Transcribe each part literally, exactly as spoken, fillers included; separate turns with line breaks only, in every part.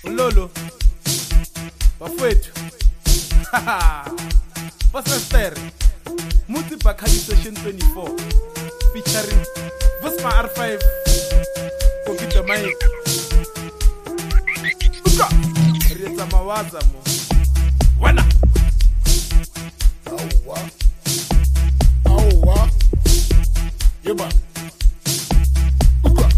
Lolo bafethu Pastor Muti Bakali session twenty-four featuring Busma R five Computer Mic Uka Rita Mawaza mo Wana
Awa Awa Yeba Uka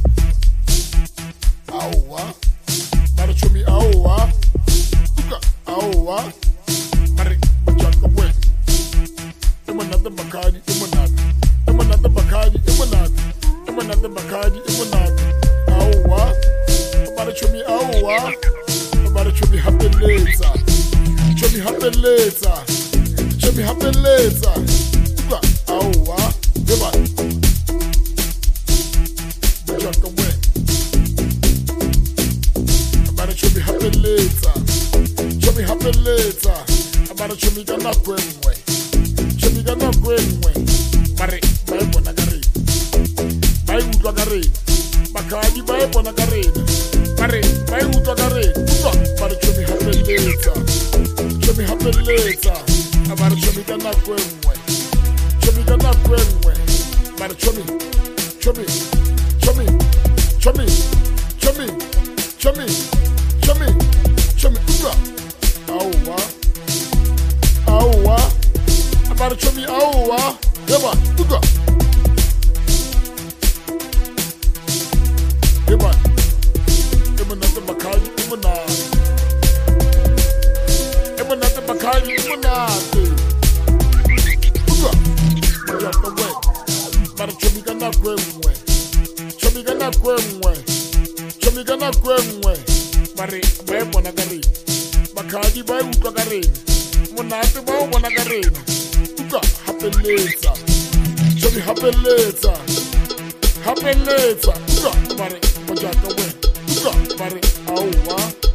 Awa Bara chumi awa Uka Awa Mari Bajaka we Emanada Bakadi Emanada Emanada Bakadi Emanada Emanada Bakadi Emanada Awa Bara chumi awa Bara chumi happen later Chumi happen later Chumi happen later Uka Awa Yeba Bajaka we Should be happy later. Should be happy later. About should be gonna go anyway. Should be gonna go anyway. Mari, buy bonagari. Buy utagari. Bakadi buy bonagari. Mari, buy utagari. But should be happy later. Should be happy later. About should be gonna go anyway. Should be gonna go anyway. But should be, should be, should be, should be, should be, should be. Chami, chami, uga. Awa, awa. Abara chami, awa. Yeba, uga. Yeba. Emanata bakali, emanata. Emanata bakali, emanata. Uga. Mayaka we. Bara chami gana kwemwe. Chami gana kwemwe. Chami gana kwemwe. Mari, buy bonagari. Bakadi buy utagari. Monate buy bonagari. Uka, happen later. Should be happen later. Happen later. Uka, mari, bajaka we. Uka, mari, awa.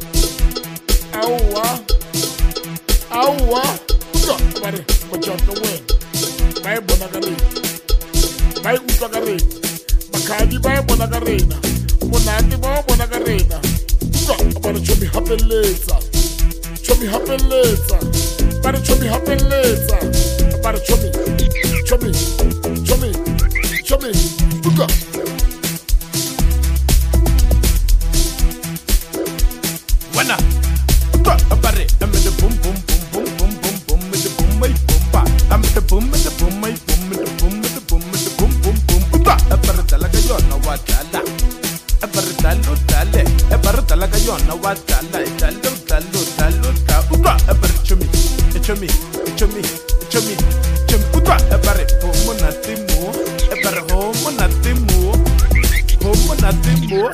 Awa. Awa. Uka, mari, bajaka we. Buy bonagari. Buy utagari. Bakadi buy bonagari. Monate buy bonagari. About show me happen later. Show me happen later. About show me happen later. About show me, show me, show me, show me. Look up.
Wana. About it. I'm in the boom boom boom boom boom boom boom with the boom my boom ba. I'm in the boom with the boom my boom with the boom with the boom with the boom boom boom. About it like you know what dala. About it dalo dale. About it like you know what dala. Dalo dalo dalo da. Uba about it chumi, chumi, chumi, chumi, chumi. Uba about it homo natimo. About it homo natimo. Homo natimo.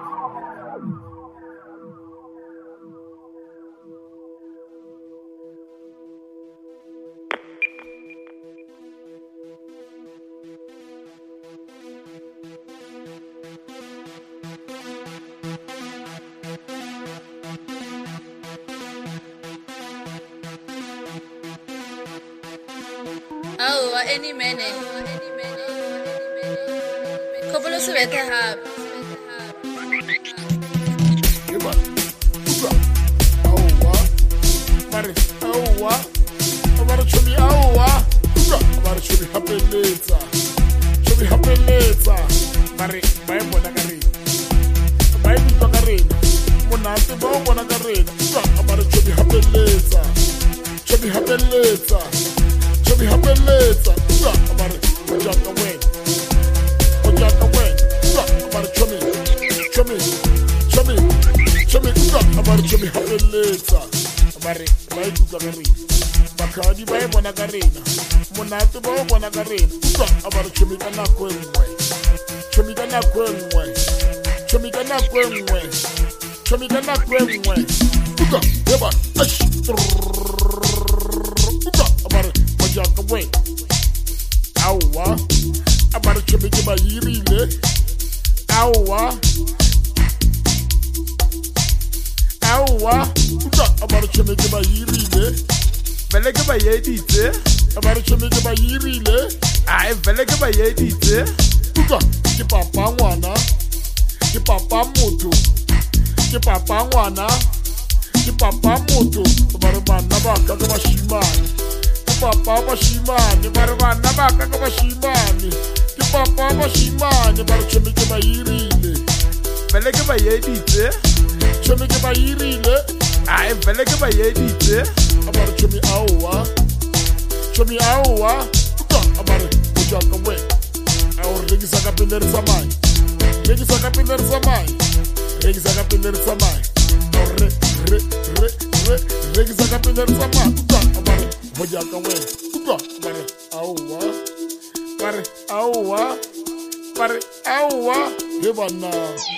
Oh, any minute. Couple of sweater have.
Yeba. Uga. Awa. Mari. Awa. Abara chumi awa. Uga. Abara chumi happen later. Chumi happen later. Mari. Buy bonagari. Buy utagari. Monate buy bonagari. Uga. Abara chumi happen later. Chumi happen later. Chumi happen later. Uga. Abara bajaka we. Bajaka we. Uga. Abara chumi. Chumi. Chumi. Chumi. Uga. Abara chumi happen later. Abara buy utagari. Bakadi buy bonagari. Monate buy bonagari. Uga. Abara chumi kana kwemwe. Chumi kana kwemwe. Chumi kana kwemwe. Chumi kana kwemwe. Uga. Yeba. Ash. Uga. Abara bajaka we. Awa. Abara chumi kiba yirile. Awa. Awa. Uga. Abara chumi kiba yirile.
Vele ke ba yeditse.
Abara chumi kiba yirile.
Ai vele ke ba yeditse.
Uga. Ke papa ngwana. Ke papa motho. ke papa ngwana ke papa motho ba re bana ba ka ka bashimane ke papa bashimane ba re bana ba ka ka bashimane ke papa bashimane ba re tshome ke ba irile
Vele ke ba yeditse
tshome ke ba irile
Ai vele ke ba yeditse
abare tshome aowa tshome aowa uka abare o jaka we a o rekisa ka pele re tsamaya rekisa ka pele re tsamaya rekisa ka pele re tsamaya a o re re re re rekisa ka pele re tsamaya uka abare o jaka we uka abare aowa bare aowa bare aowa he bana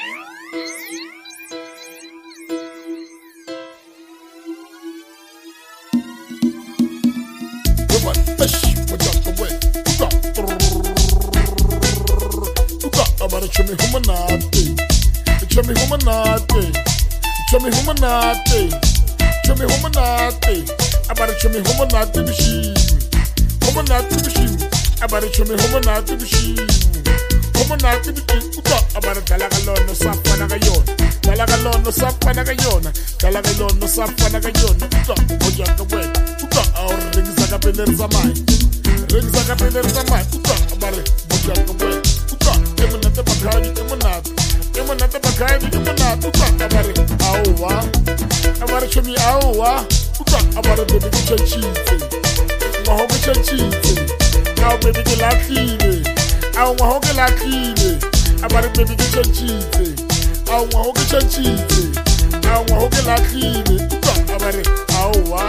Chome humanate, chome humanate, chome humanate, chome humanate. Abare chome humanate bishi, humanate bishi. Abare chome humanate bishi, humanate bishi. Uka abare talagalono sapa nagayon, talagalono sapa nagayon, talagalono sapa nagayon. Uka oja kawe, uka aur regisa kapeler zamai, regisa kapeler zamai. Uka abare oja kawe. Emanate bakadi, emanate, emanate bakadi, emanate. Uka abare aowa, abare chomi aowa. Uka abare baby ke chanchite, maho ke chanchite. Now baby ke lakile, aw maho ke lakile. Abare baby ke chanchite, aw maho ke chanchite, aw maho ke lakile. Uka abare aowa.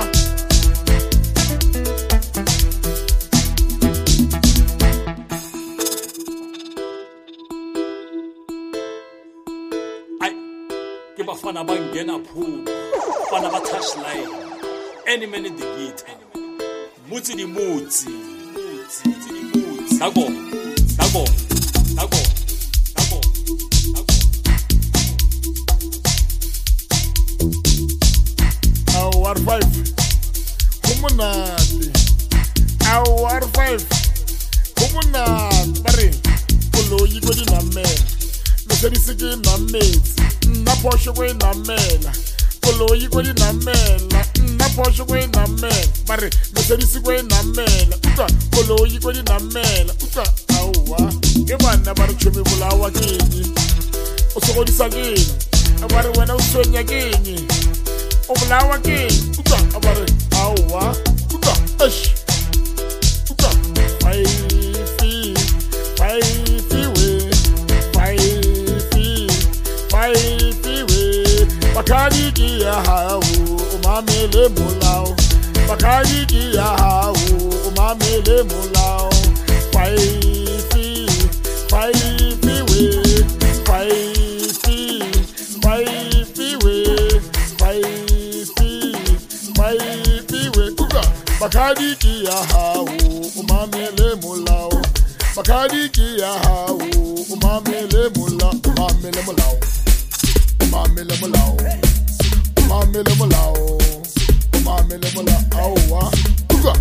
Bafana bangena phuma bana ba touchline any minute the beat mutsi di mutsi mutsi di mutsi nako nako nako nako
nako R five kumunati R five kumunati bare koloyi ko di namela lo serisike namela na Porsche we na mela koloyi ko di na mela na Porsche we na mela bare Mercedes we na mela uka koloyi ko di na mela uka aowa ke bana bare tshome bolawa kenyi o se go di sageni bare wena o tswenya kenyi o bolawa kenyi uka bare aowa uka ash uka ai fi ai fi we ai fi ai Bakadi ki ya hao, umamele mulao. Bakadi ki ya hao, umamele mulao. Fai fi, fai fi we, fai fi, fai fi we, fai fi, fai fi we. Uka. Bakadi ki ya hao, umamele mulao. Bakadi ki ya hao, umamele mulao, umamele mulao. Mamele mulao, mamele mulao, mamele mulao, aowa, uka,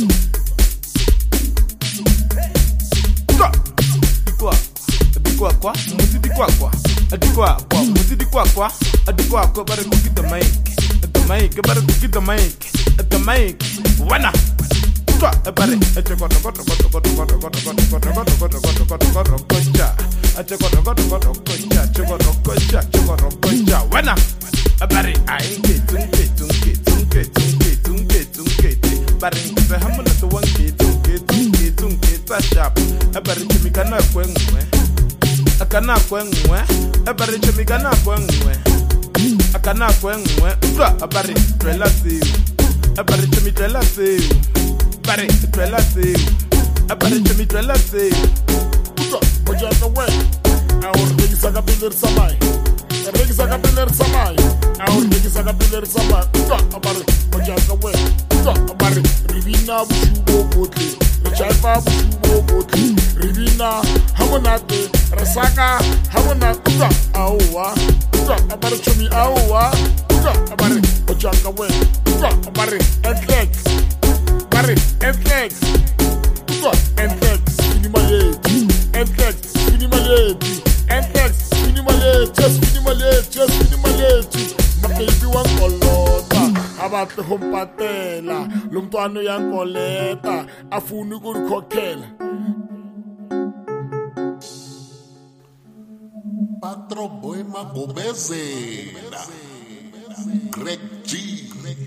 Uka Dikwa Dikwa kwa Musi dikwa kwa Dikwa kwa Musi dikwa kwa Dikwa kwa bare kuki the mic The mic bare kuki the mic The mic Wana Uka bare Eche koto koto koto koto koto koto koto koto koto koto koto koto kocha Eche koto koto koto kocha Eche koto kocha Eche koto kocha Wana Bare Ainke tunke tunke tunke tunke tunke tunke Bare Nkese hamuna to wanke tunke tunke tunke Tashap Bare chimikana kwengwe Akana kwengwe Bare chimikana kwengwe Akana kwengwe Uka bare Trela siu Bare chimitrela siu Bare trela siu Bare chimitrela siu
uka, ojaka we. Aur regisa ka pele re tsamaya, regisa ka pele re tsamaya. Aur regisa ka pele re tsamaya. Uka abare ojaka we. Uka abare ribina bushubo botle, re chaifa bushubo botle. Ribina hamonate, resaka hamonate. Uka aowa, uka abare chomi aowa. Uka abare ojaka we. Uka abare etlex, abare etlex. Uka etlex, minimaleti, etlex, minimaleti, etlex, minimaleti, just minimaleti, just minimaleti. batle go mpatela lo mntwana yankoleta afuni ukukhokhela
Patro Boy Magobezela Greg G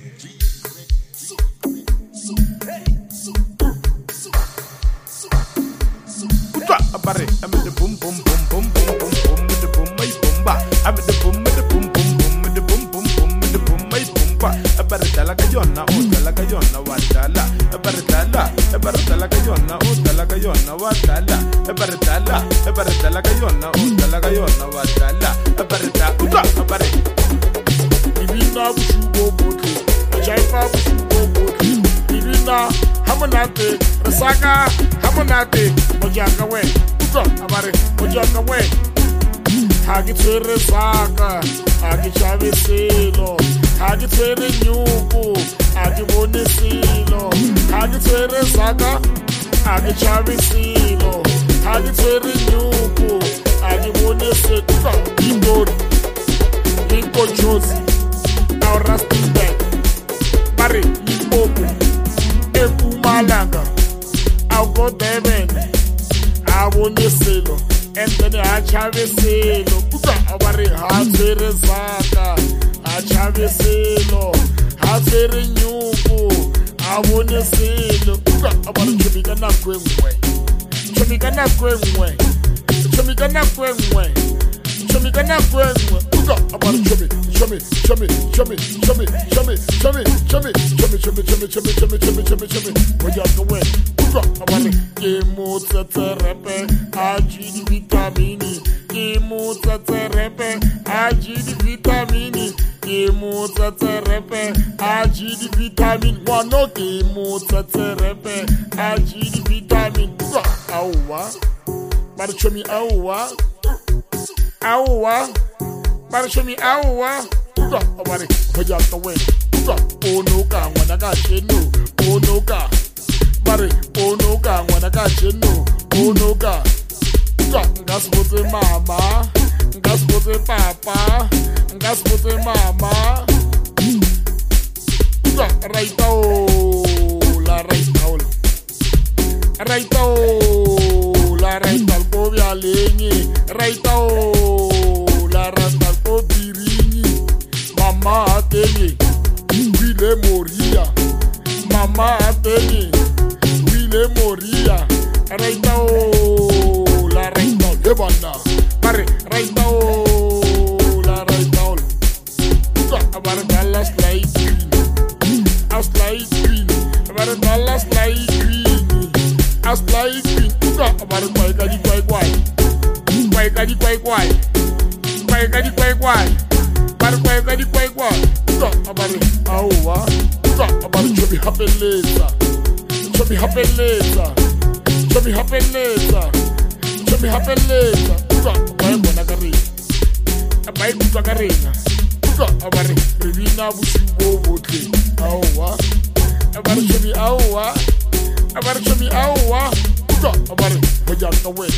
Abare, I'm in the boom boom boom boom boom boom boom with the boom my boomba. I'm in the boom with the boom boom boom with the boom boom boom with the boom my boomba. Abare tala kayona, oh tala kayona watala. Abare tala, abare tala kayona, oh tala kayona watala. Abare tala, abare tala kayona, oh tala kayona watala. Abare ta, uta, abare.
Ibina bushugo bote, ajaifa bushugo bote. Ibina hamonate, resaka hamonate, mojaka we. Uta, abare, mojaka we. Hagi tsere saka, hagi chave selo, hagi tsere nyuku, hagi bone selo, hagi tsere saka, hagi chave selo, hagi tsere nyuku, hagi bone selo. Uta, Ingori, Ingo Josie, our rusty bag, Barry, Limpopo, Mpumalanga, I'll go Devon, I won't selo. And then I chave selo, puta abare hatere saka, I chave selo, hatere nyuku, I won't selo, puta abare chumika na kwemwe, chumika na kwemwe, chumika na kwemwe, chumika na kwemwe, puta abare chumi, chumi, chumi, chumi, chumi, chumi, chumi, chumi, chumi, chumi, chumi, chumi, chumi, chumi, chumi, chumi, wajaka we. Kemo tserepe aji di vitamini Kemo tserepe aji di vitamini Kemo tserepe aji di vitamini Wano kemo tserepe aji di vitamini Awa Barchomi awa Awa Barchomi awa Abare hojaka we Onoka wanaka chenu Onoka Bari, onoka, wanaka cheno, onoka. Ngaspote mama, ngaspote papa, ngaspote mama. Raita o, la raita o, raita o, la raita al povia lenye, raita o, la raita al povirini. Mama ateni, wile moria, mama ateni. Le moria, raita o, la raita o, le banda, pare, raita o, la raita o, puta, abare Dallas light green, as light green, abare Dallas light green, as light green, puta, abare kwai kadi kwai kwai, kwai kadi kwai kwai, kwai kadi kwai kwai, abare kwai kadi kwai kwai, puta, abare awa, puta, abare chobi hapeleza. Chobi hapeleza, chobi hapeleza, chobi hapeleza. Uka abaye bona karina, abaye kuta karina. Uka abare rivina bushibo bote. Awa, abare chobi awa, abare chobi awa. Uka abare hojaka we.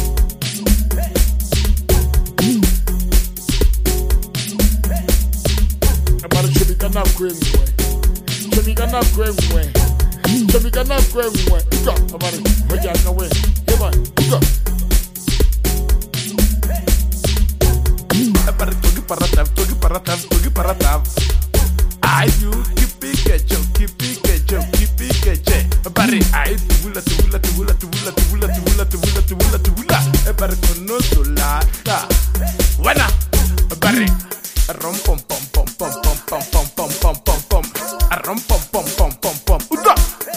Abare chobi kana kwemwe, chobi kana kwemwe. Chumika na kwemwe, uka abare hojaka we, eba uka.
Abare togi paratav, togi paratav, togi paratav. Ayu kipi kecho, kipi kecho, kipi keche. Abare ay tubula, tubula, tubula, tubula, tubula, tubula, tubula, tubula, tubula. Abare kono solata. Wana. Abare rom pom pom pom pom pom pom pom pom pom pom pom. Rom pom pom pom pom pom. Uda.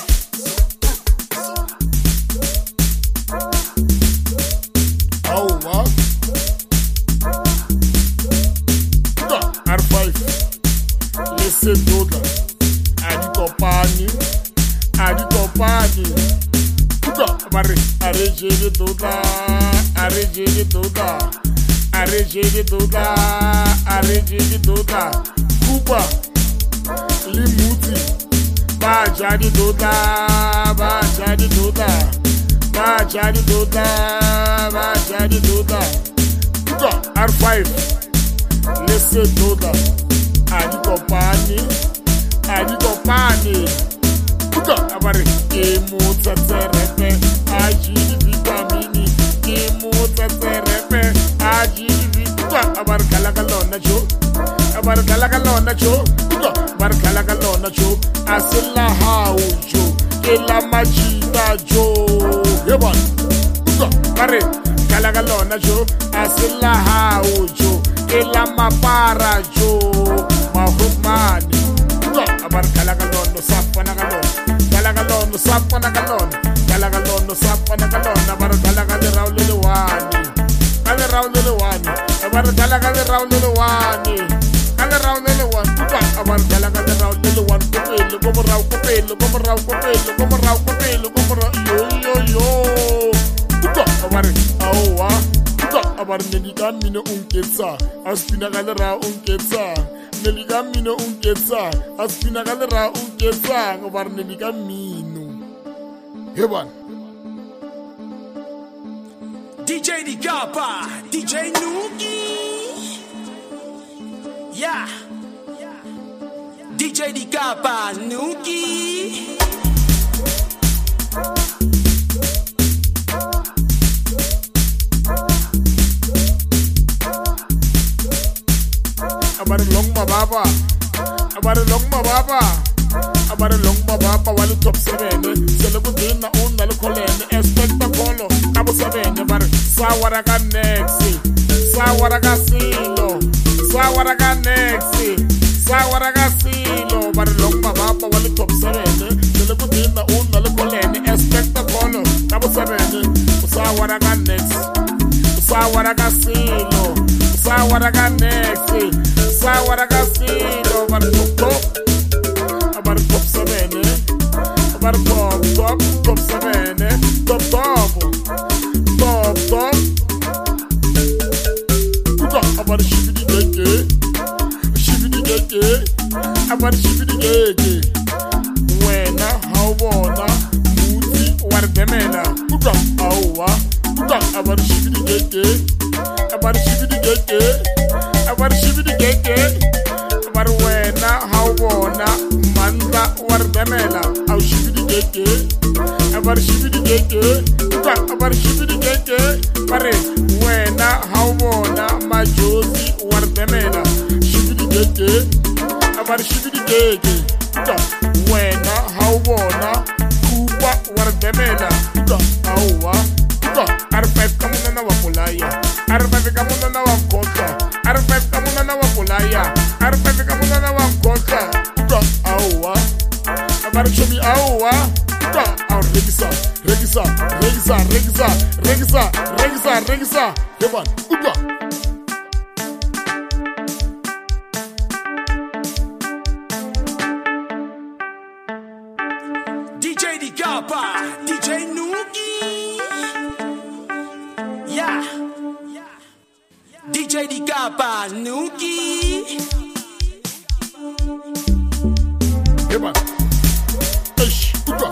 R five, laissez d'autres. Adi compagnie, adi compagnie. Puta, mari, arrêtez de toda, arrêtez de toda, arrêtez de toda, arrêtez de toda. Cuba, limuti, baja de toda, baja de toda, baja de toda, baja de toda. Puta, R five. Laissez toda, adi compagnie, a di kopane uka abare ke motsa tserepe a ji vitamini ke motsa tserepe a ji uka abar kala kalona jo abar kala kalona jo uka abar kala kalona jo asilla hau jo ke la majita jo yeba uka bare kala kalona jo asilla hau jo ke la mapara jo mahumani uka abar kala kalona sapana kalona kala kalona sapana kalona kala kalona sapana kalona abar kala kala raulele wani kala raulele wani abar kala kala raulele wani kala raulele wani uka abar kala kala raulele wani kopelo como rau kopelo como rau kopelo como rau kopelo como rau yo yo yo uka abar awa uka abar neliga mine unketsa aspina kala ra unketsa neliga mine unketsa aspina kala ra unketsa abar neliga mino heban
D J Digapa, D J Nuki. Yeah. D J Digapa, Nuki.
Abare long ma baba. Abare long ma baba. Abare long ma baba wali top seven. Sele ko dina un na kolene espectaculo. Cabo seven bar sawara ka nexi. Sawara ka silo. Sawara ka nexi. Sawara ka silo. Bar long ma baba wali top seven. Sele ko dina un na kolene espectaculo. Cabo seven. Sawara ka nexi. Sawara ka silo. Sawara ka nexi. Sawara ka silo. Bar top. Abar top seven, abar top top top seven, top top top top. Uka abar shibidi gege, shibidi gege, abar shibidi gege. Wena hawona muti wardemena. Uka awa, uka abar shibidi gege, abar shibidi gege, abar shibidi gege. Abar wena hawona manda wardemela au shibidi gege abar shibidi gege uka abar shibidi gege pare wena hawona majozi wardemela shibidi gege abar shibidi gege uka wena hawona kuba wardemela uka awa uka arpef kamuna na wapulaya arpef kamuna na wakota arpef kamuna na wapulaya arpef kamuna na wakota uka awa abar chobi awa uka aw regisa regisa regisa regisa regisa regisa regisa heban uka
D J Digapa, D J Nuki. Yeah. D J Digapa, Nuki.
heban ish uka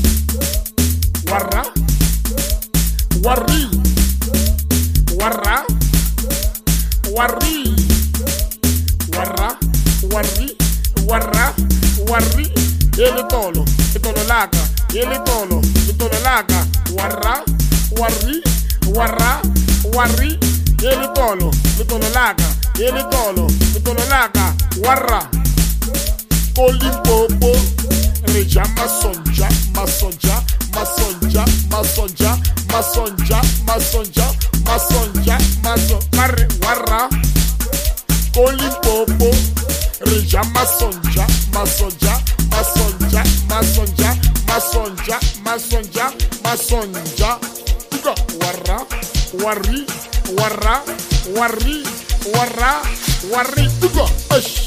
warra warri warra warri warra warri warra warri ele tolo tolo laka ele tolo tolo laka warra warri warra warri ele tolo tolo laka ele tolo tolo laka warra Kolimpopo, reja masonja, masonja, masonja, masonja, masonja, masonja, masonja, masonja, mare warra. Kolimpopo, reja masonja, masonja, masonja, masonja, masonja, masonja, masonja, uka warra, warri, warra, warri, warra, warri, uka, ash.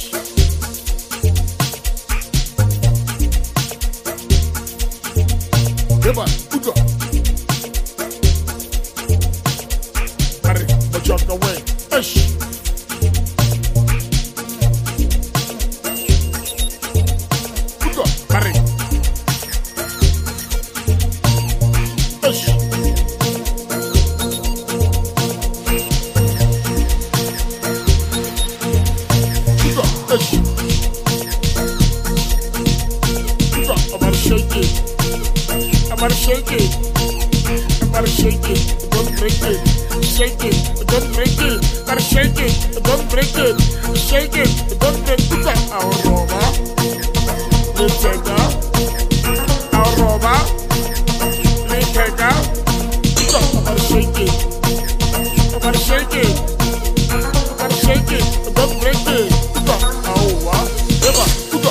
Eba, uka. Mari, bajak away. Ash. Uka, mari. Ash. Uka, ash. shake it. Gotta shake it, don't break it. Shake it, don't break it. Gotta shake it, don't break it. Shake it, don't break it. Our roba, let's take out. Our roba, let's take out. Gotta shake it, gotta shake it, gotta shake it, don't break it. Our roba, ever, go.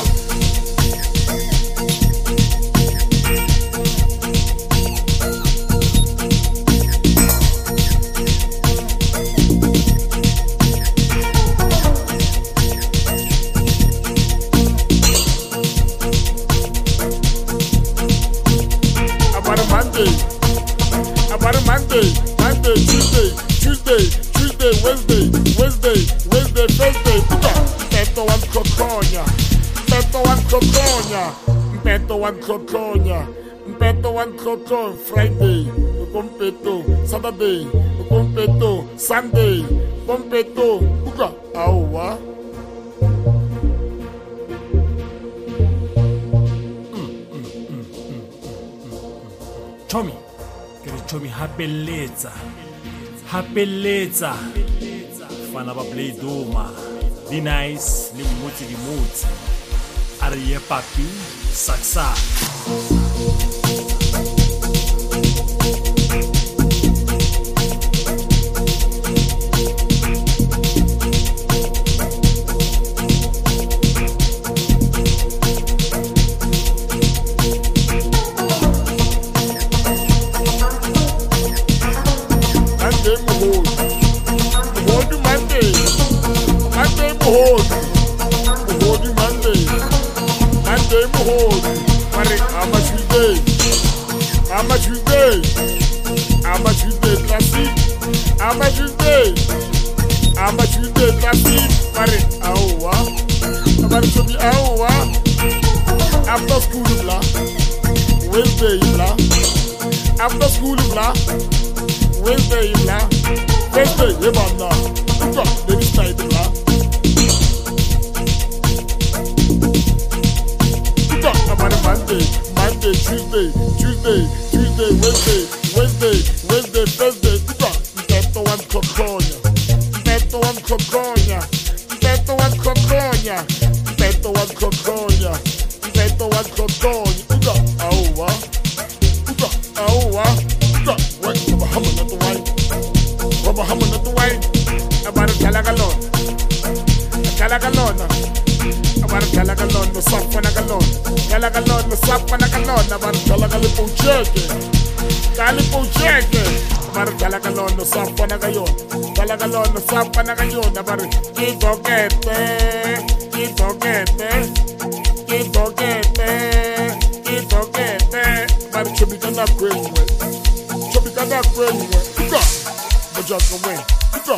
Monday, Monday, Tuesday, Tuesday, Tuesday, Wednesday, Wednesday, Wednesday, Thursday. Mpeto one kokonya, mpeto one kokonya, mpeto one kokonya, mpeto one kokonya. Friday, mpeto, Saturday, mpeto, Sunday, mpeto. Uka, awa.
Tommy. Chomi hapeletsa hapeletsa fana ba play doma di nice le motse di motse are ye papi saksa
Hold, hold you Monday, Monday hold. Mari, how much you day? How much you day? How much you day? Classic. How much you day? How much you day? Classic. Mari, awa. Mari, so be awa. After school, blah. Wednesday, blah. After school, blah. Wednesday, blah. Wednesday, yebana. Uka, let me start, blah. Monday, Monday, Tuesday, Tuesday, Tuesday, Wednesday, Wednesday, Wednesday, Thursday. Mpeto one kokonya, mpeto one kokonya, mpeto one kokonya, mpeto one kokonya, mpeto one kokonya. Uga, awa, uga, awa, uga. What? Rubber hammer not the white, rubber hammer not the white. About a galagalon, a galagalon. About a galagalon, the soft one a galon. Galagalon, the soft one a galon. About a galagalipo jerky. Galipo jerky. About a galagalon, the soft one a galon. Galagalon, the soft one a galon. About a kito gete, kito gete, kito gete, kito gete. About a chubicana crazy way. Chubicana crazy way. Go. But just away. Go.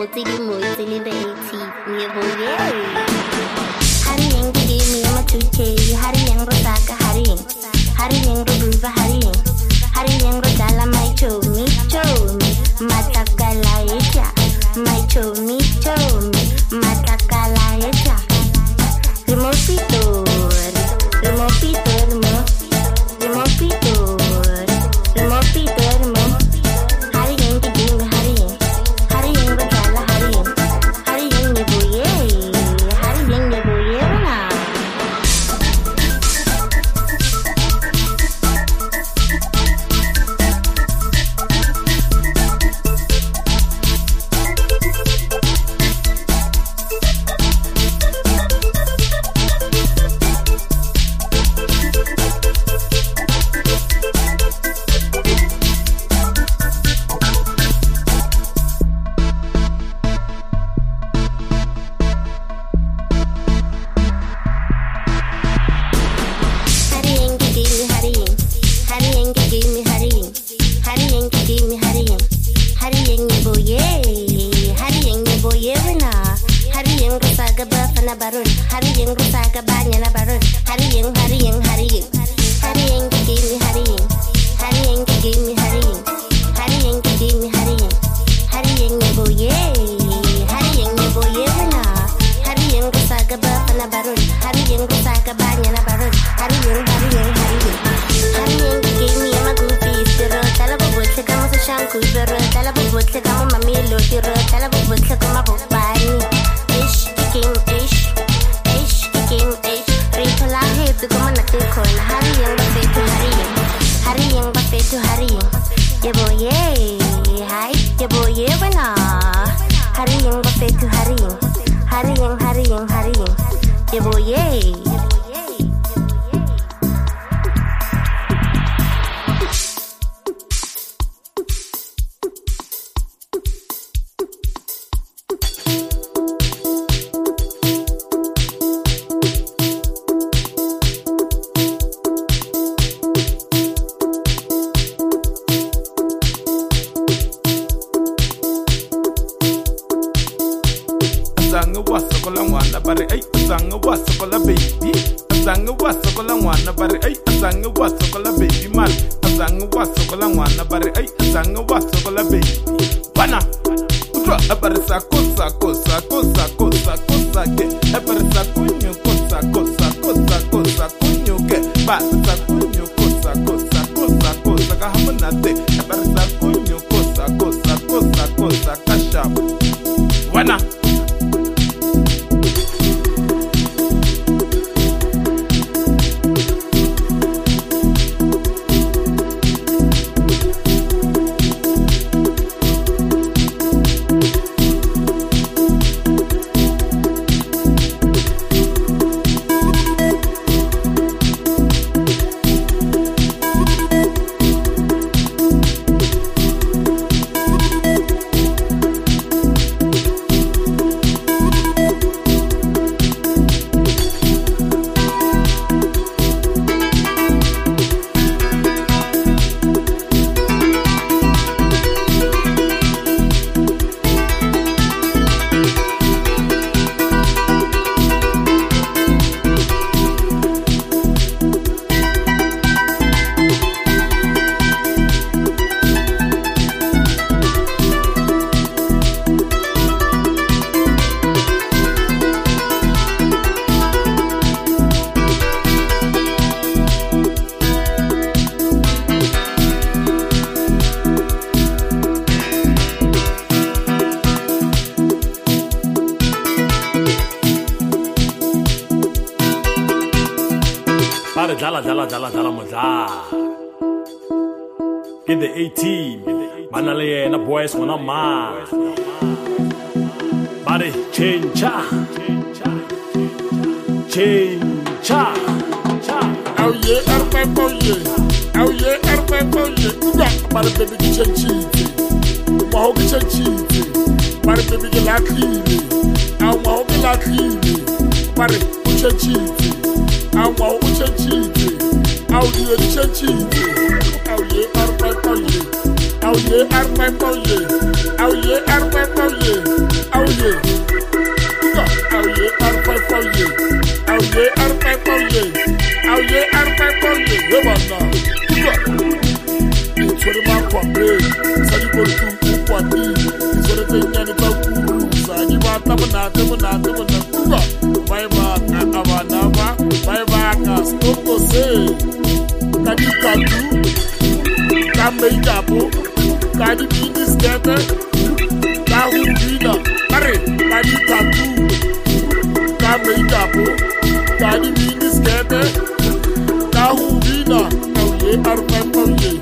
motsi di motsi le beti me boye hari yang di me ma tuke hari yang rosaka hari hari yang ruba hari hari yang rodala mai cho mi cho mi matakala echa mai cho mi cho mi matakala echa remopito remopito remo remopito remopito remo hari yang di me hari hari yang rodala hari hari yang ne boye hari yang ne boye na barun hari yang rusak banyak na barun hari yang hari yang hari yang hari yang gini hari yang hari yang gini hari yang hari yang gini hari yang hari yang boye hari yang boye na hari yang rusak banyak barun hari yang rusak banyak na barun hari yang hari yang hari yang hari yang gini ama gupi siro tala bobot se kamu se shanku siro tala bobot se kamu mamilo siro tala bobot se kamu bopani ish kim ish como na te con hari yang bape tu hari yang hari yang bape tu hari yang ya boye hai ya boye bana hari yang bape tu hari yang hari yang hari yang hari yang ya boye
Azanga wasokola mwana bare ay azanga wasokola baby azanga wasokola mwana bare ay azanga wasokola baby mal azanga wasokola mwana bare ay azanga wasokola baby bana utwa abare sako sako sako sako sako sake abare sako nyo kosa kosa kosa kosa kunyo ke ba sako nyo kosa kosa kosa kosa ka hamna te abare sako nyo kosa kosa kosa kosa kasha bana
Dala dala dala dala maza. Get the eighteen. Manale na boys wana ma. Body change cha. Change cha.
Oh yeah, arpa boye. Oh yeah, arpa boye. Uga, mara baby ki change. Maho ki change. Mara baby ki lakini. Au maho ki lakini. Mara ki change. Au maho ki change. Au yeah change. Oh yeah, arpa boye. Oh yeah, arpa boye. Oh yeah, R five, oh yeah, oh yeah. Oh yeah, R five, oh yeah. Oh yeah, R five, oh yeah. Oh yeah, R five, oh yeah. Come on now. It's what about Kwame? So you go to Kwame. It's what they think it's about Kurusa. You want to know, know, know, know, know. Bye bye, Avanava. Bye bye, stop to say. Can you come to? Can make up? Can you be this together? Can you be the? Hurry, can you come to? Can make up? Can you be this together? Can you be the? Oh yeah, R five, oh yeah.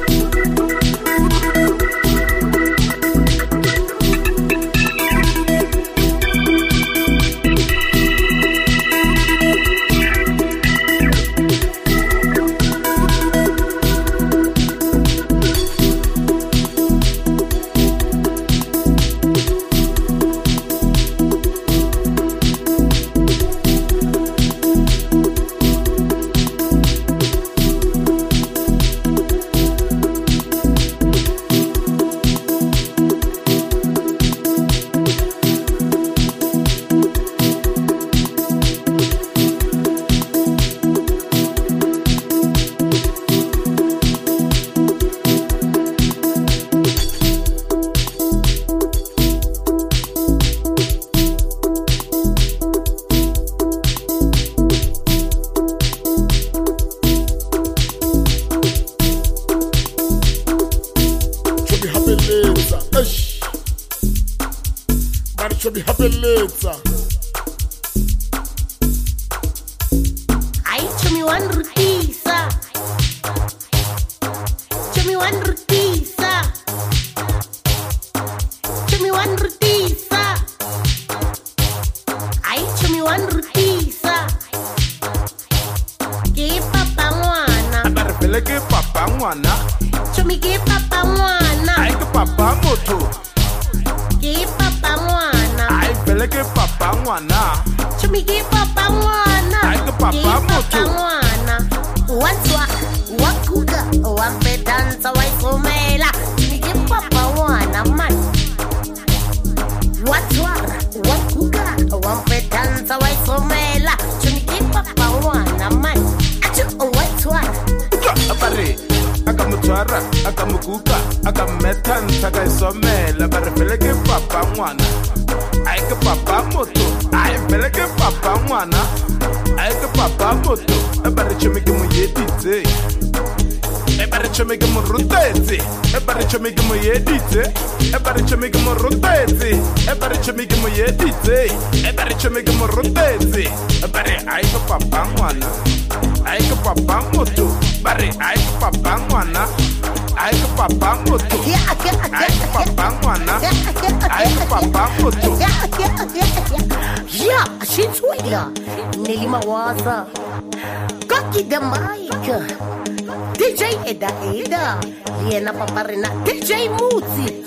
Paparina, D J Muzzi,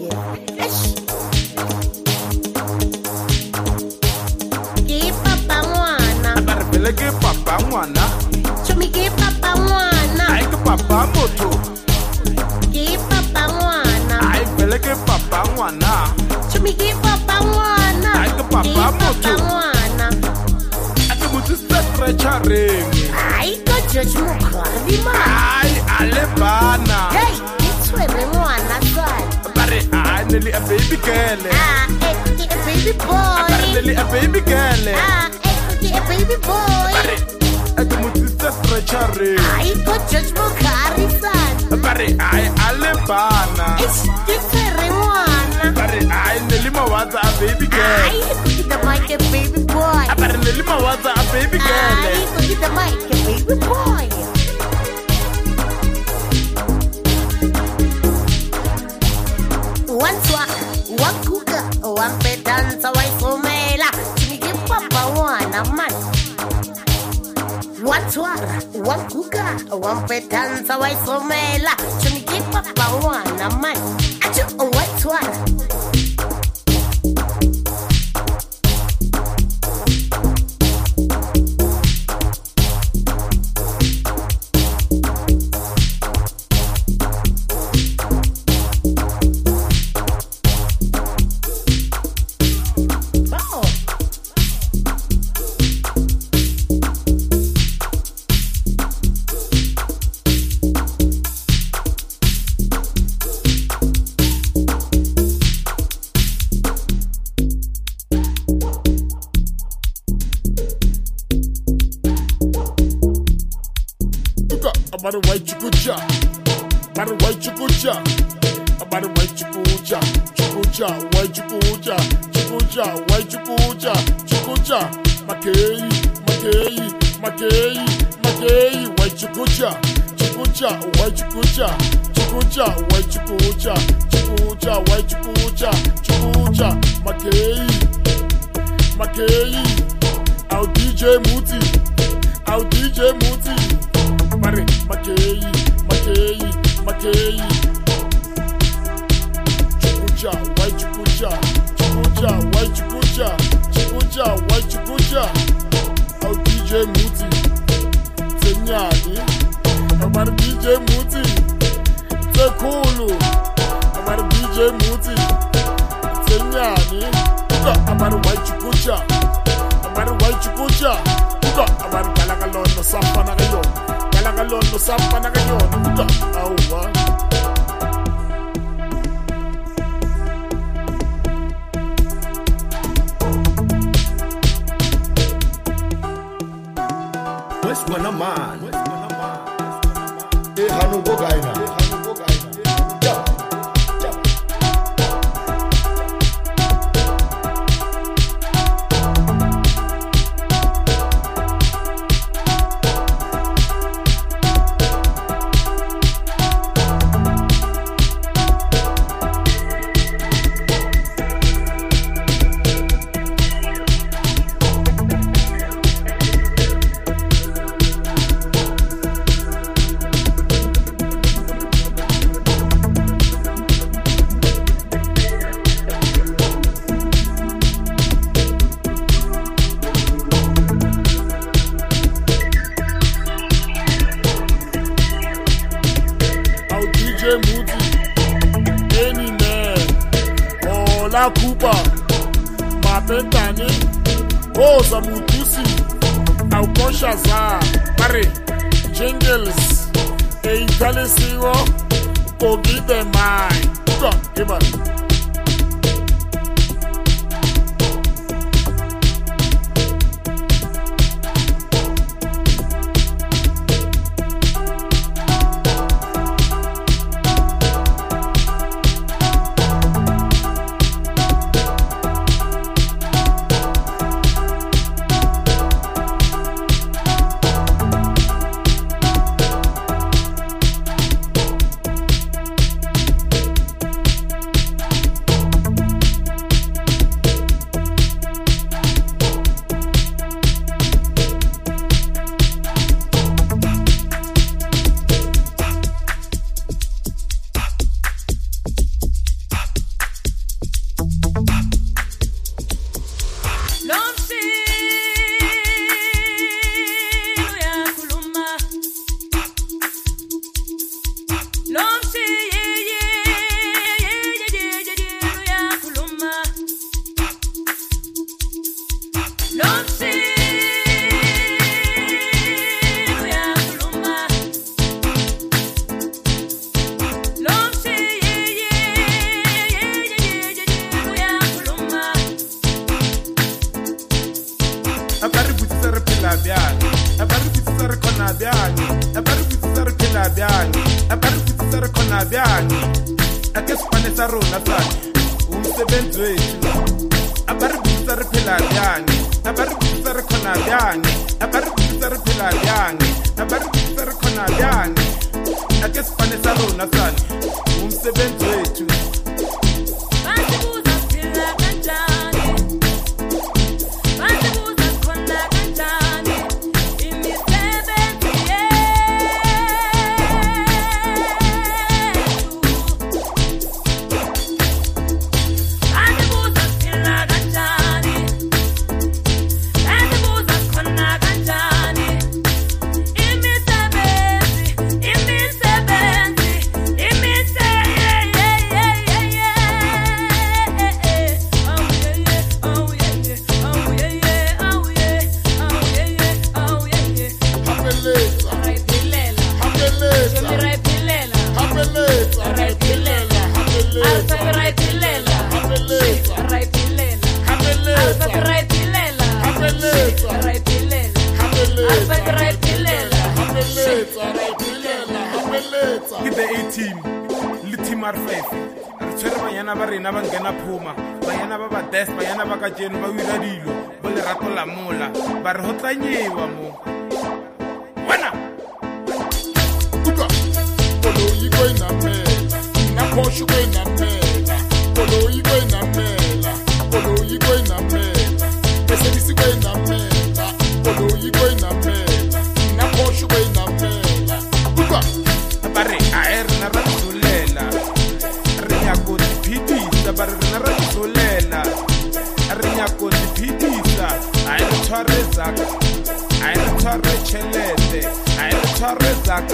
Esh. Che papa wana,
Barfele che papa wana,
Chomi che papa wana,
ai che papa moto,
che papa wana,
ai fele che papa wana,
Chomi che papa wana,
ai che papa moto,
wana,
ake mutu stre charing,
ai ko George Mukardi ma,
ai ale bana,
hey.
Nearly a baby girl.
Ah, it's a baby boy.
Nearly a baby girl.
Ah, it's a baby boy.
I can move this stretcher.
I got just for Harrison.
Barry, I Alabama.
It's different one.
Barry, I Nelima was a baby girl.
I put the mic a baby boy.
Barry Nelima was a baby girl.
I put the mic a baby boy. One swat, one cooker, one pedanza, one somela. Me give papa one a man. One swat, one cooker, one pedanza, one somela. Me give papa one a man. I do a one swat.
Abari white chukucha. Abari white chukucha. Abari white chukucha. Chukucha, white chukucha. Chukucha, white chukucha. Chukucha, makei, makei, makei, makei, white chukucha. Chukucha, white chukucha. Chukucha, white chukucha. Chukucha, white chukucha. Chukucha, makei, makei. Our D J Muti. Our D J Muti. Mari, makei, makei, makei. Chukucha, white chukucha. Chukucha, white chukucha. Chukucha, white chukucha. Our D J Muti. Tenyani. Our D J Muti. Tekulu. Our D J Muti. Tenyani. Our white chukucha. Our white chukucha. Our galagalon no sapana gayon. Galagalon no sapana gayon. Awa.
Where's one of mine?
Eh, hanu go gaina. Kuba, Mapentani, Oh Samutusi, Aukoshaza, Mari, Jingles, Eitalisiwo, Kogi the Mine. Go, give us.
Imisebenzi, imisebenzi,
ke the A-team le team R five re tshwere banyana ba rena ba nkena phuma banyana ba ba des banyana ba ka jeno ba wira dilo bo le rato la mola ba re ho tlanyewa mo wena
uka polo yigo ina mela na poshu go ina mela polo yigo ina mela polo yigo ina mela beselisi go ina mela polo yigo ina mela na poshu go ina mela uka
ba re a erna ra tsolela re ya go dipidisa ba re rena ra tsolela re ya go dipidisa a re tshware zaka a re tshware chelete a re tshware zaka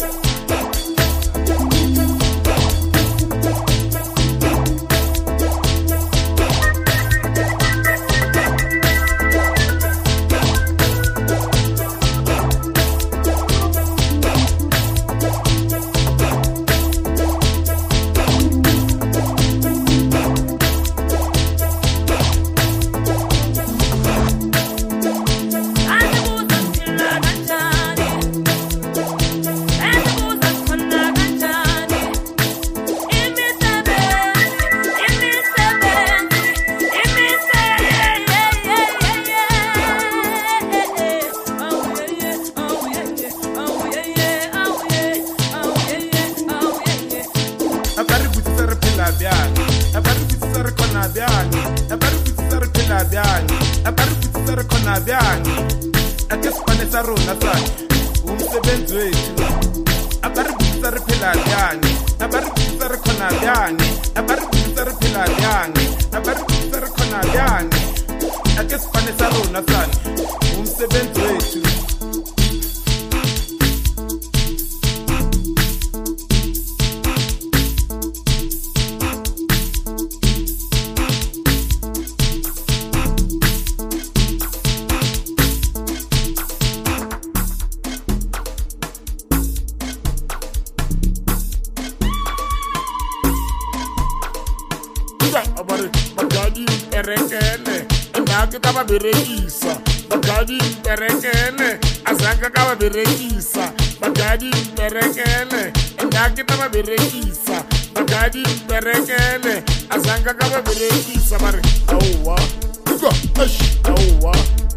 berekisa bagadi berekele azanga ka berekisa bagadi berekele endaki ta berekisa bagadi berekele azanga ka berekisa mari awwa uga ash awwa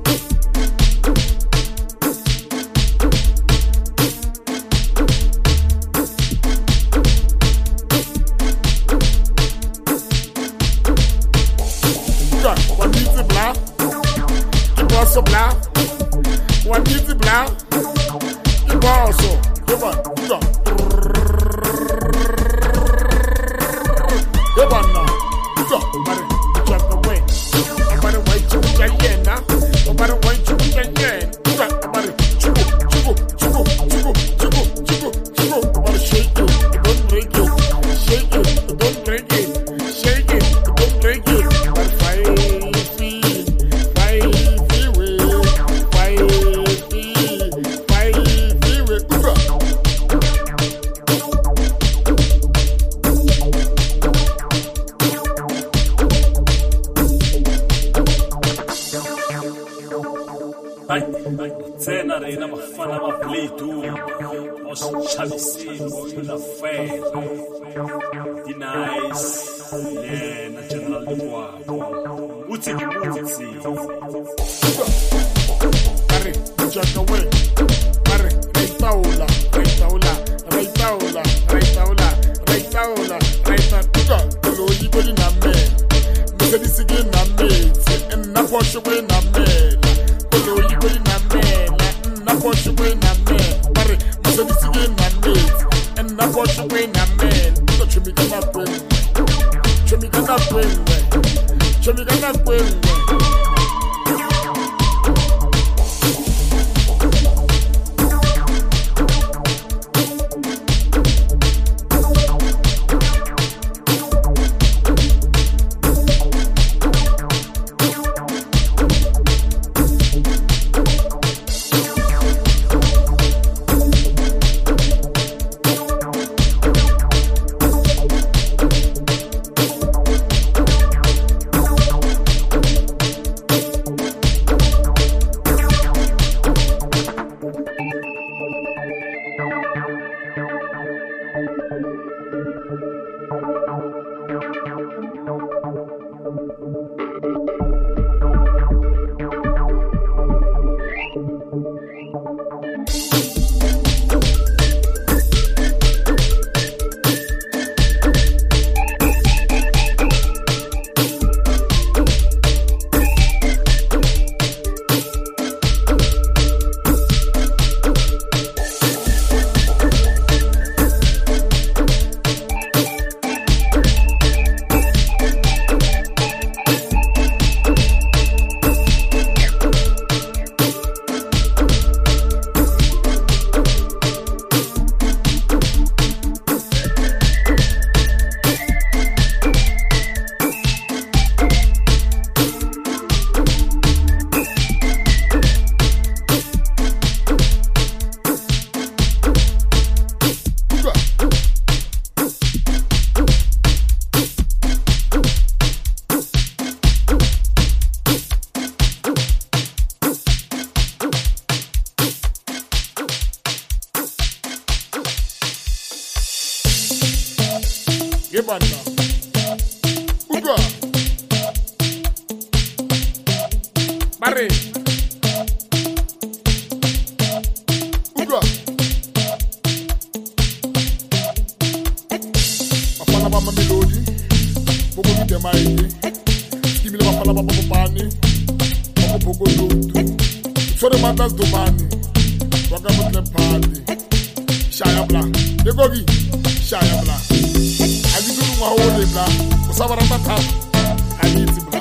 uga wabitsi bla Bosso blau, one easy blau, the bosso, come on, go. Come on now, go, buddy, jump away. Nobody wait to get in now, nobody wait to get in. Nobody, chubu, chubu, chubu, chubu, chubu, chubu, chubu. Nobody shake you, don't break you, shake you, don't break it, shake it, don't break it. But fight.
Tsena reina mafana ma play tu os chavisivo la fe di nice le na general de bois uti uti
Mari check away Mari rei taula rei taula rei taula rei taula rei taula rei taula lo yigo na me me di sigi na me en na posho we na me lo yigo na me na posho we na me Mari me di sigi na me en na posho we na me to chimi kana kwen chimi kana kwen chimi kana kwen Gebanda. Uga. Barre. Uga. Bafana ba Mamelodi. Bobo ni demaite. Skimile bafana ba Bobani. Bobo bogo lotu. Sore mandas domani. Waga mutle party. Shaya bla. Degogi. Shaya bla. Wa hole bla, usabara mata, aniti bla.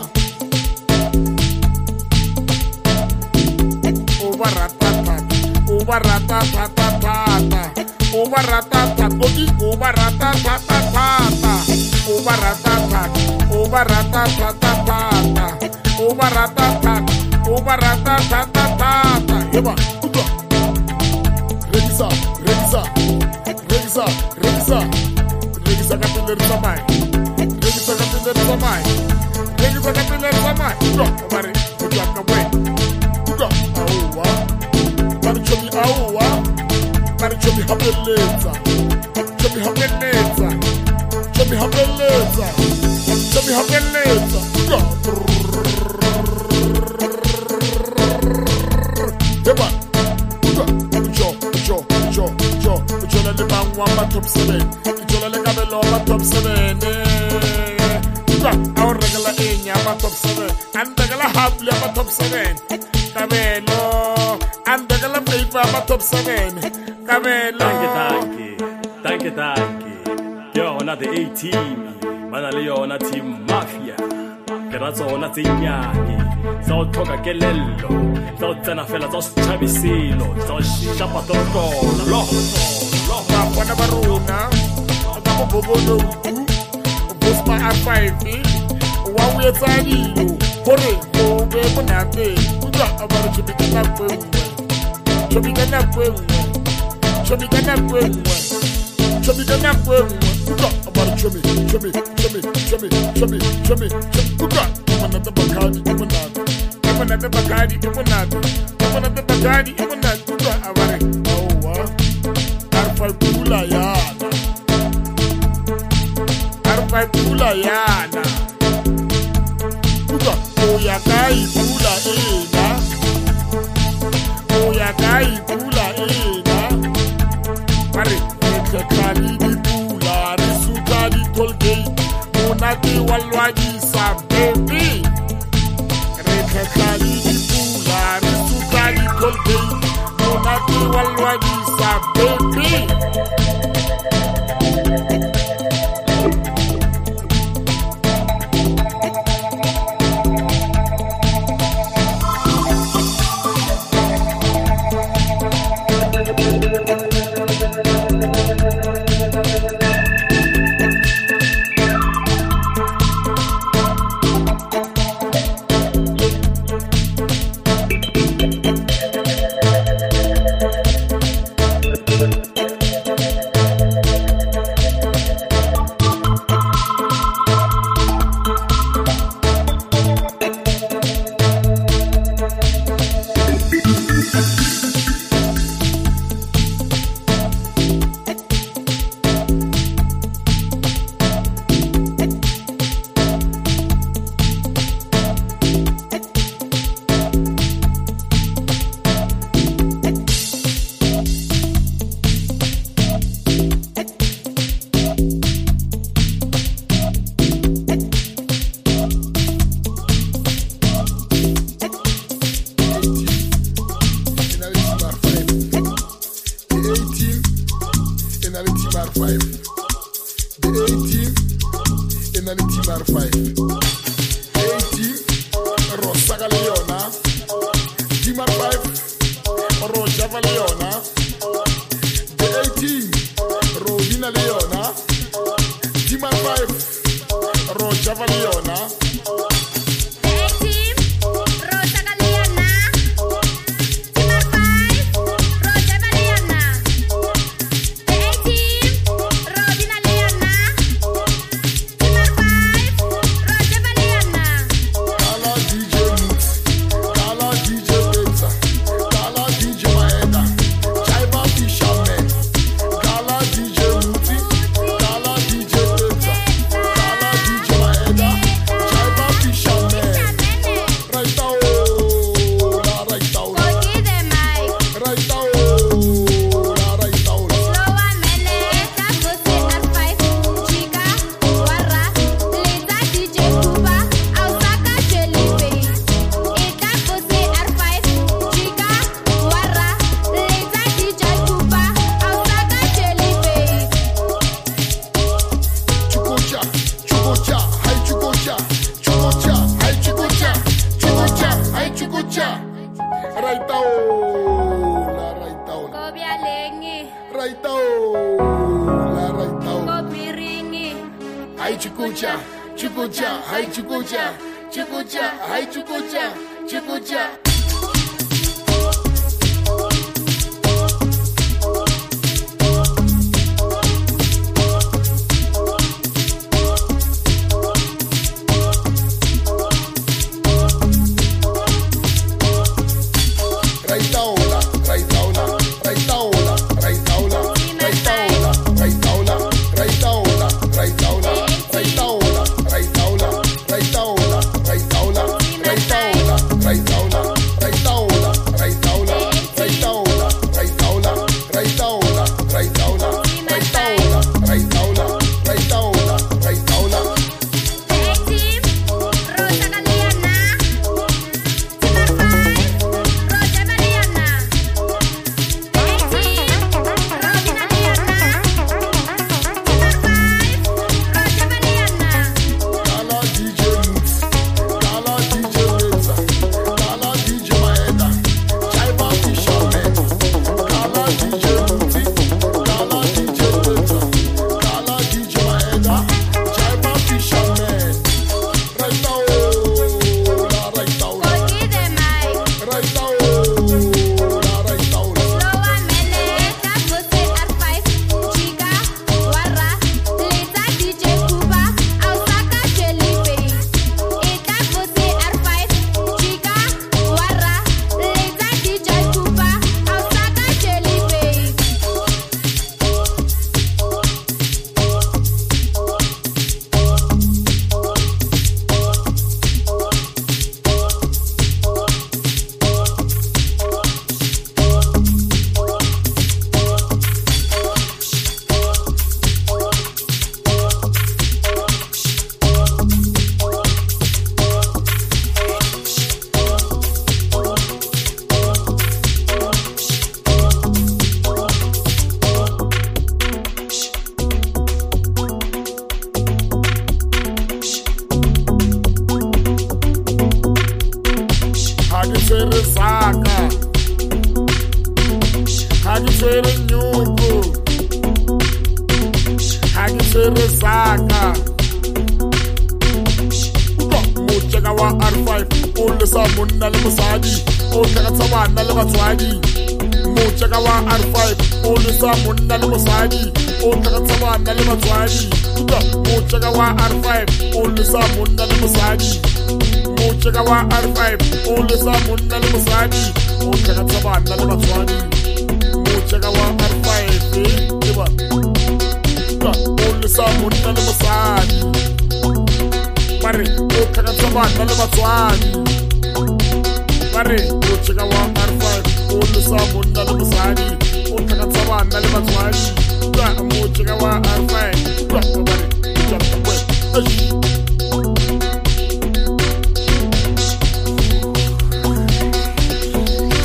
Ubaratata, ubaratata, ubaratata, gogi, ubaratata, ubaratata, ubaratata, ubaratata, ubaratata. Yeba, uga. Regisa, regisa, regisa, regisa. Regisa kapiller samai, regisa kapiller samai, regisa kapiller samai. Uga, mari, uga kawe, uga, awa, mari chomi awa, mari chomi hapeleza, chomi hapeleza, chomi hapeleza, chomi hapeleza. Uga, eba, uga, ujo, ujo, ujo, ujo, ujo na le bangwa ma top seven. Top seven, eh. Our regular in Yama top seven, and the Gala Habla top seven. Cabello, and the Gala paper top seven. Cabello.
Thank you, thank you, thank you, thank you. Yo, on the eighteen, Manaleo on a team mafia. Perazzo on a tignani, so toca Gelello, so Tenafella, so Chabisilo, so Shapatoko, Loh,
Panabaruna. Bobo no Bosma Afive, one way Tani, Hore, Obe Monate, Uga about Chubicana, Chubicana, Chubicana, Chubicana, Uga about Chubby, Chubby, Chubby, Chubby, Chubby, Chubby, Uga, Amanata Bagadi, Amanat, Amanata Bagadi, Amanat, Amanata Bagadi, Amanat, Uga Avare, oh, what? Arfa Pula Yana. Arfa Pula Yana. Uga, Oya Kai Pula Ena. Oya Kai Pula Ena. Mari, Eka Kali di Pula, Risuka di Tolgate, Monati Walwadi sa baby. Eka Kali di Pula, Risuka di Tolgate, Monati Walwadi sa baby. five. The A team in the team R five. A team Rosaga Leona. Team R five Rojava Leona. The A team Rodina Leona. Team R five Rojava Leona.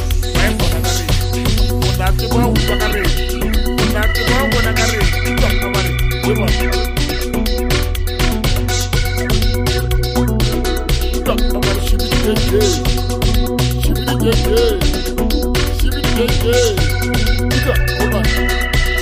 That's the one we're gonna read. That's the one we're gonna read. yeah, yeah. Uga, uga.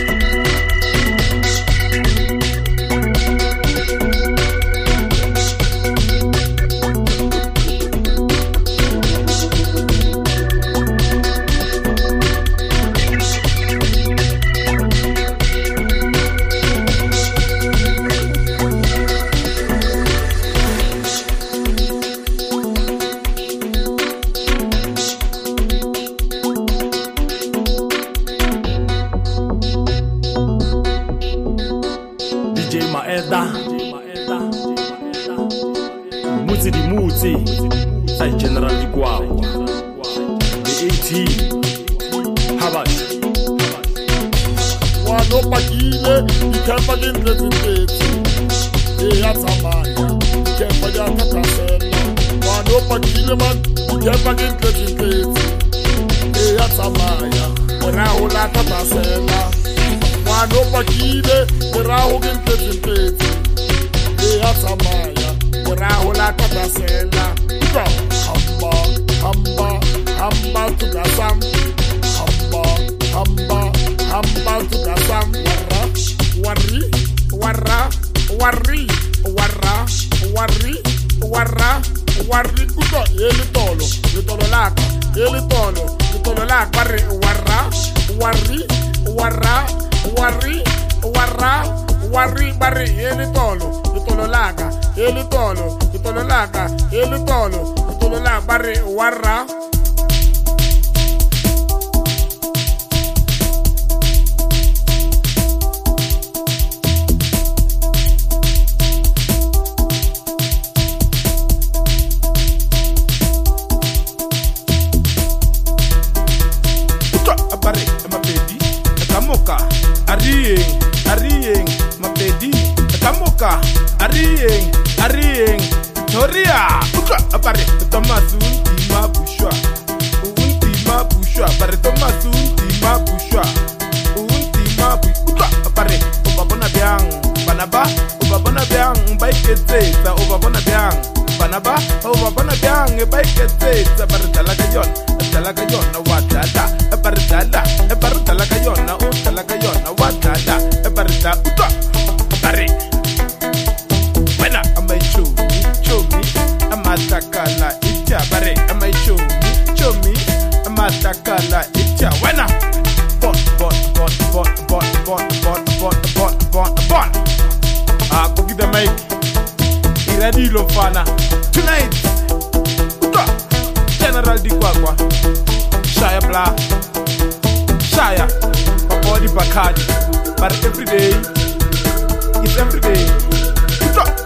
Mutsi di Mutsi, sai General di Guau, the A T, Habat.
Wano pagile, ikemba gintle zintetsi, eya tsamaya, ikemba ya takasela. Wano pagile man, ikemba gintle zintetsi, eya tsamaya, eraho la takasela. Wano pagile, eraho gintle zintetsi, eya tsamaya, eraho la takasela. Hamba, hamba, hamba tukasam, hamba, hamba. Hamba tukasam warra warra warri warra warri warra warri kuto ele tolo le tolo laka ele tolo le tolo laka barre warra warri warra warri warra warri barre ele tolo le tolo laka ele tolo le tolo laka ele tolo le tolo laka barre warra.
Ariyeng, ariyeng, mapedi, tamoka, ariyeng, ariyeng, Victoria, uka, apare, Thomasu, Tima Bushwa, Untima Bushwa, apare Thomasu, Tima Bushwa, Untima Bushwa, apare, Obabona Biang, Banaba, Obabona Biang, Baiketsa, Obabona Biang, Banaba, Obabona Biang, Baiketsa, apare Talagayon, Talagayon, Watata, apare Tala, apare Talagayon, Talagayon, Watata, apare Uta, apare. Wena, amai show me, show me, amatakala itya, bare, amai show me, show me, amatakala itya, wena. Bon, bon, bon, bon, bon, bon, bon, bon, bon, bon, bon. Ah, go give the mic. Iradi Lofana. Tonight, Uta, General Di Kwakwa, Shaya Bla, Shaya, Papa Di Bakadi. But every day, it's every day. Uta.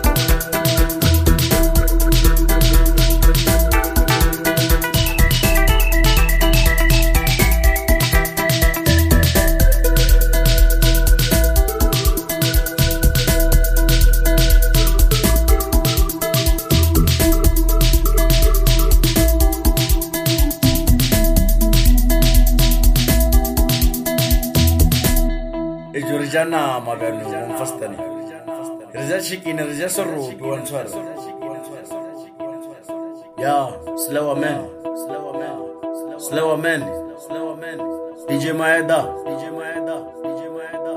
Jana maganu mfastani Reza shikina reza sorro buwan swara Ya slower man slower man slower man slower man D J Maeda D J Maeda D J Maeda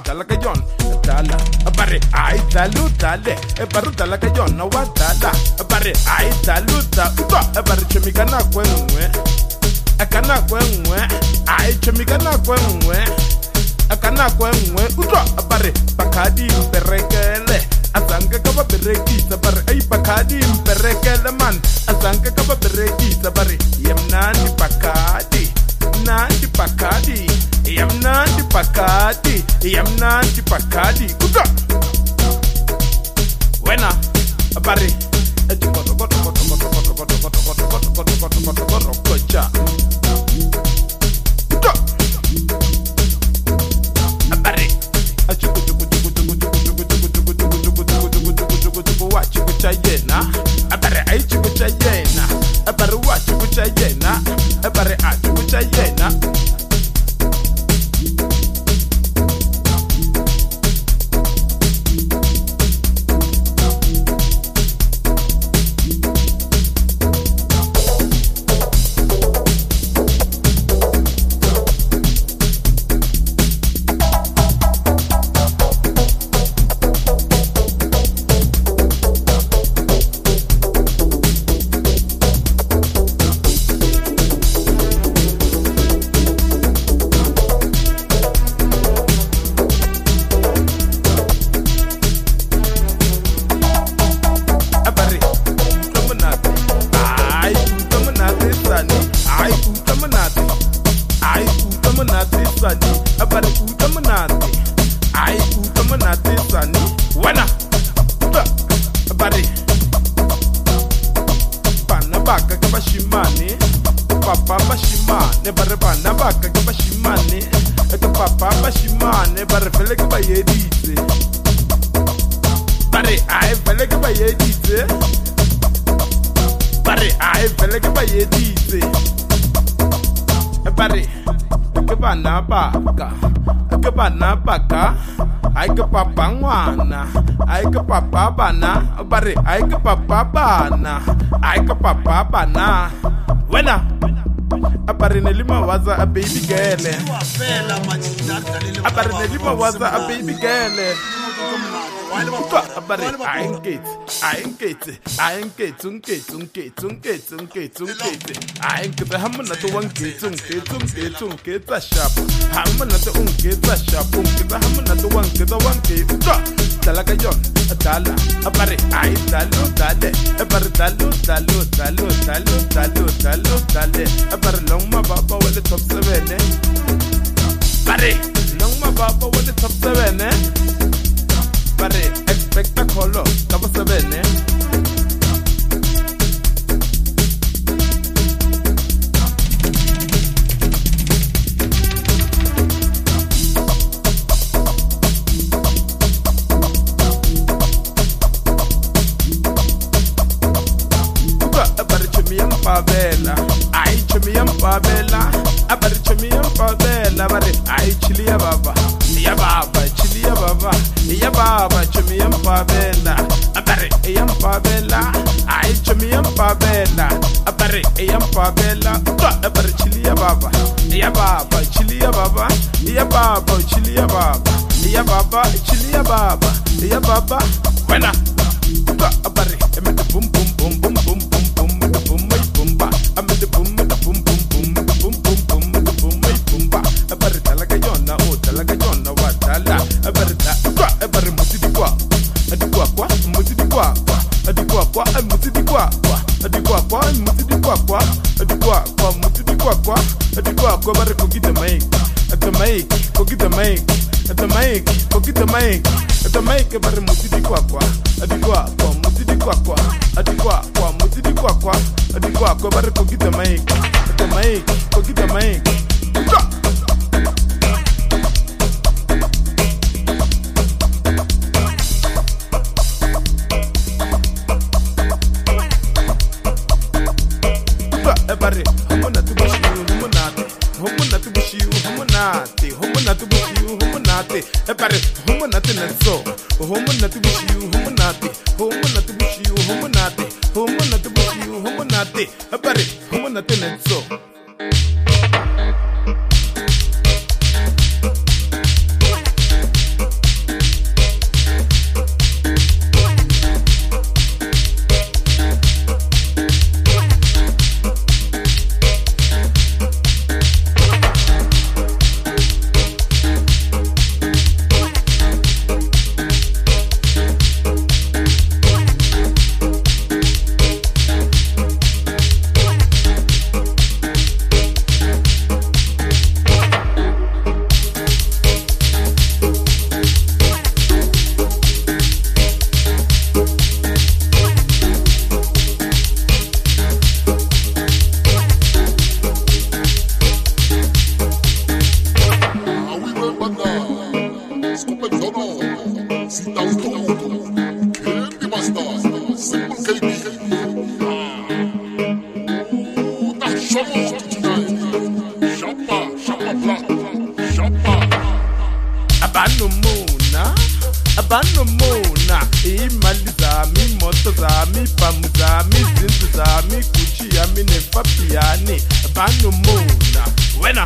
Dale, e baruta la cagliona, guardala, Abare ai taluta uto abare chemika na kwenwe akana kwenwe ai chemika na kwenwe akana kwenwe uto abare bakadi berekele azange kaba berekisa bare ai bakadi berekele man azange kaba berekisa bare yemnani bakadi nandi bakadi yemnani bakadi yemnani bakadi uto wena abare ejukoto koto koto koto koto koto koto koto koto koto koto koto koto koja uto abare ejukoto koto koto koto koto koto koto koto koto koto koto koto koto wa chikucha yena abare ai chikucha yena abare wa chikucha yena abare a chikucha yena papa bana bare ai ke papa bana ai ke papa bana wena abare ne lima waza a baby girl abare ne lima waza a baby girl abare I engage I engage I engage unke unke unke unke unke I engage hamna to wanke unke unke unke ta sharp hamna to unke ta sharp unke hamna to wanke to wanke talaga yon dala abare ai dalo dale abare dalo dalo dalo dalo dalo dalo dale abare long ma baba wale top seven bare long ma baba wale top seven bare expect a color top seven Favela, ai chumiyam favela, abar chumiyam favela, bare ai chilia baba, ya baba chilia baba, ya baba chumiyam favela, abare yam favela, ai chumiyam favela, abare yam favela, abar chilia baba, ya baba chilia baba, ya baba chilia baba, ya baba chilia baba, ya baba, wena, abare emete bum bum bum bum bum bum bum. I'm the boom, the boom, boom, boom, the boom, boom, boom, the boom, my boomba. A barita like a yona, oh, like a yona, what tala. A barita, a barita, Mutiqua, a diqua, Mutiqua, a diqua, a Mutiqua, a diqua, and Mutiqua, a diqua, Mutiqua, a diqua, Barco get the make, at the make, forget the make, at the make, forget the make, at the make a barita Mutiqua, a diqua, Mutiqua, a diqua, Mutiqua, adikwa ko bare ko gita mic the mic ko gita mic bare humna tu bushi humna humna tu bushi humna te humna tu bushi humna te bare humna te nanso humna tu bushi humna te humna tu bushi humna te humna tu bushi humna te bare humna te nanso Abanomona, abanomona, imali zami, imoto zami, ipamu zami, izindlu zami, Gucci yami neFabiani. Abanomona, wena.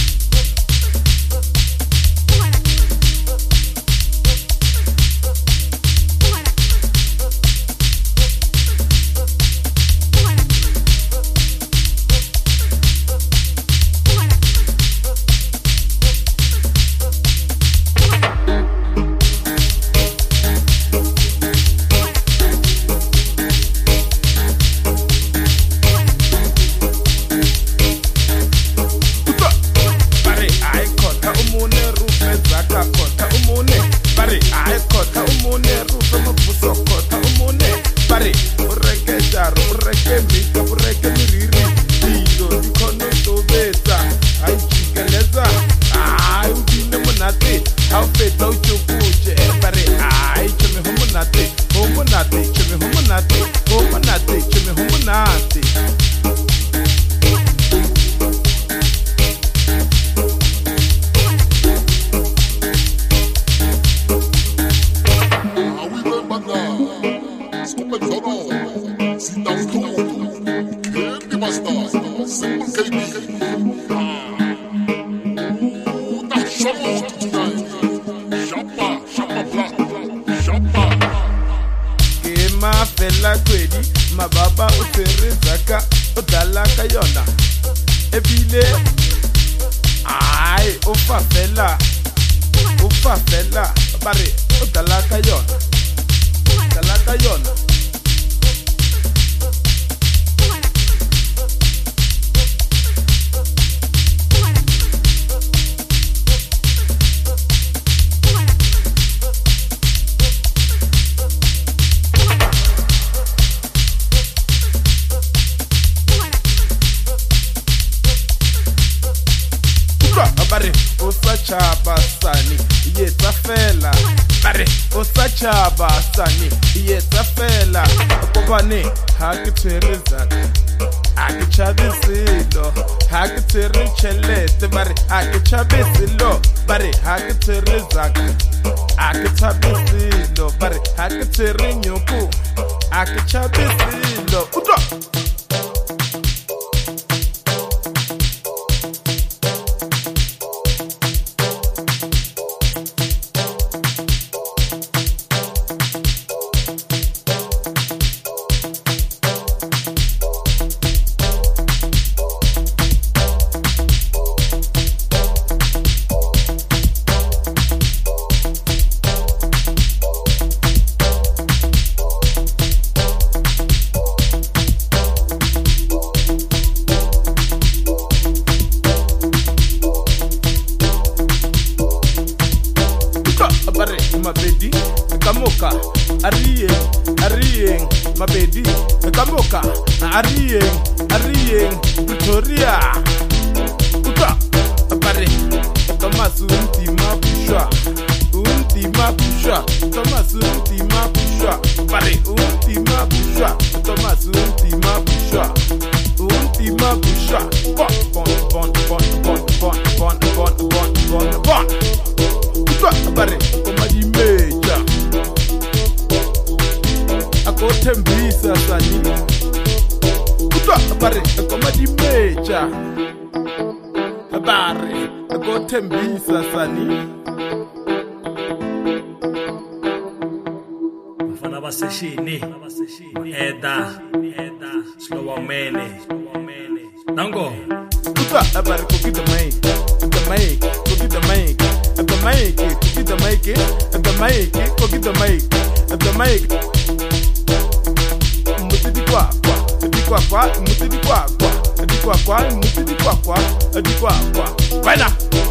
Fela kwedi mababa uterezaka udalaka yona ebile ai ufa fela ufa fela bare udalaka yona udalaka yona bare usachaba sani yetsa fela bare usachaba sani yetsa fela kobane ha ke tshwere zaka a ke chabisilo ha ke tshwere chelete bare ha ke chabisilo bare ha ke tshwere zaka a ke chabisilo bare ha ke tshwere nyoko a ke chabisilo utwa mabedi kamoka ariyeng ariyeng mabedi kamoka ariyeng ariyeng Victoria uta bare Thomas untima pushwa untima pushwa Thomas untima pushwa bare untima pushwa Thomas untima pushwa untima pushwa bon bon bon bon bon bon bon bon bon bon uta bare komadi meja akothembisa sani uta bare komadi meja bare akothembisa sani
bafana baseshini eda eda slow mene nango
uta bare kokita mai the mic kokita mai the mic kokita mai the mic kokita mai the mic mutidi kwa kwa di kwa kwa mutidi kwa kwa di kwa kwa mutidi kwa kwa di kwa kwa bana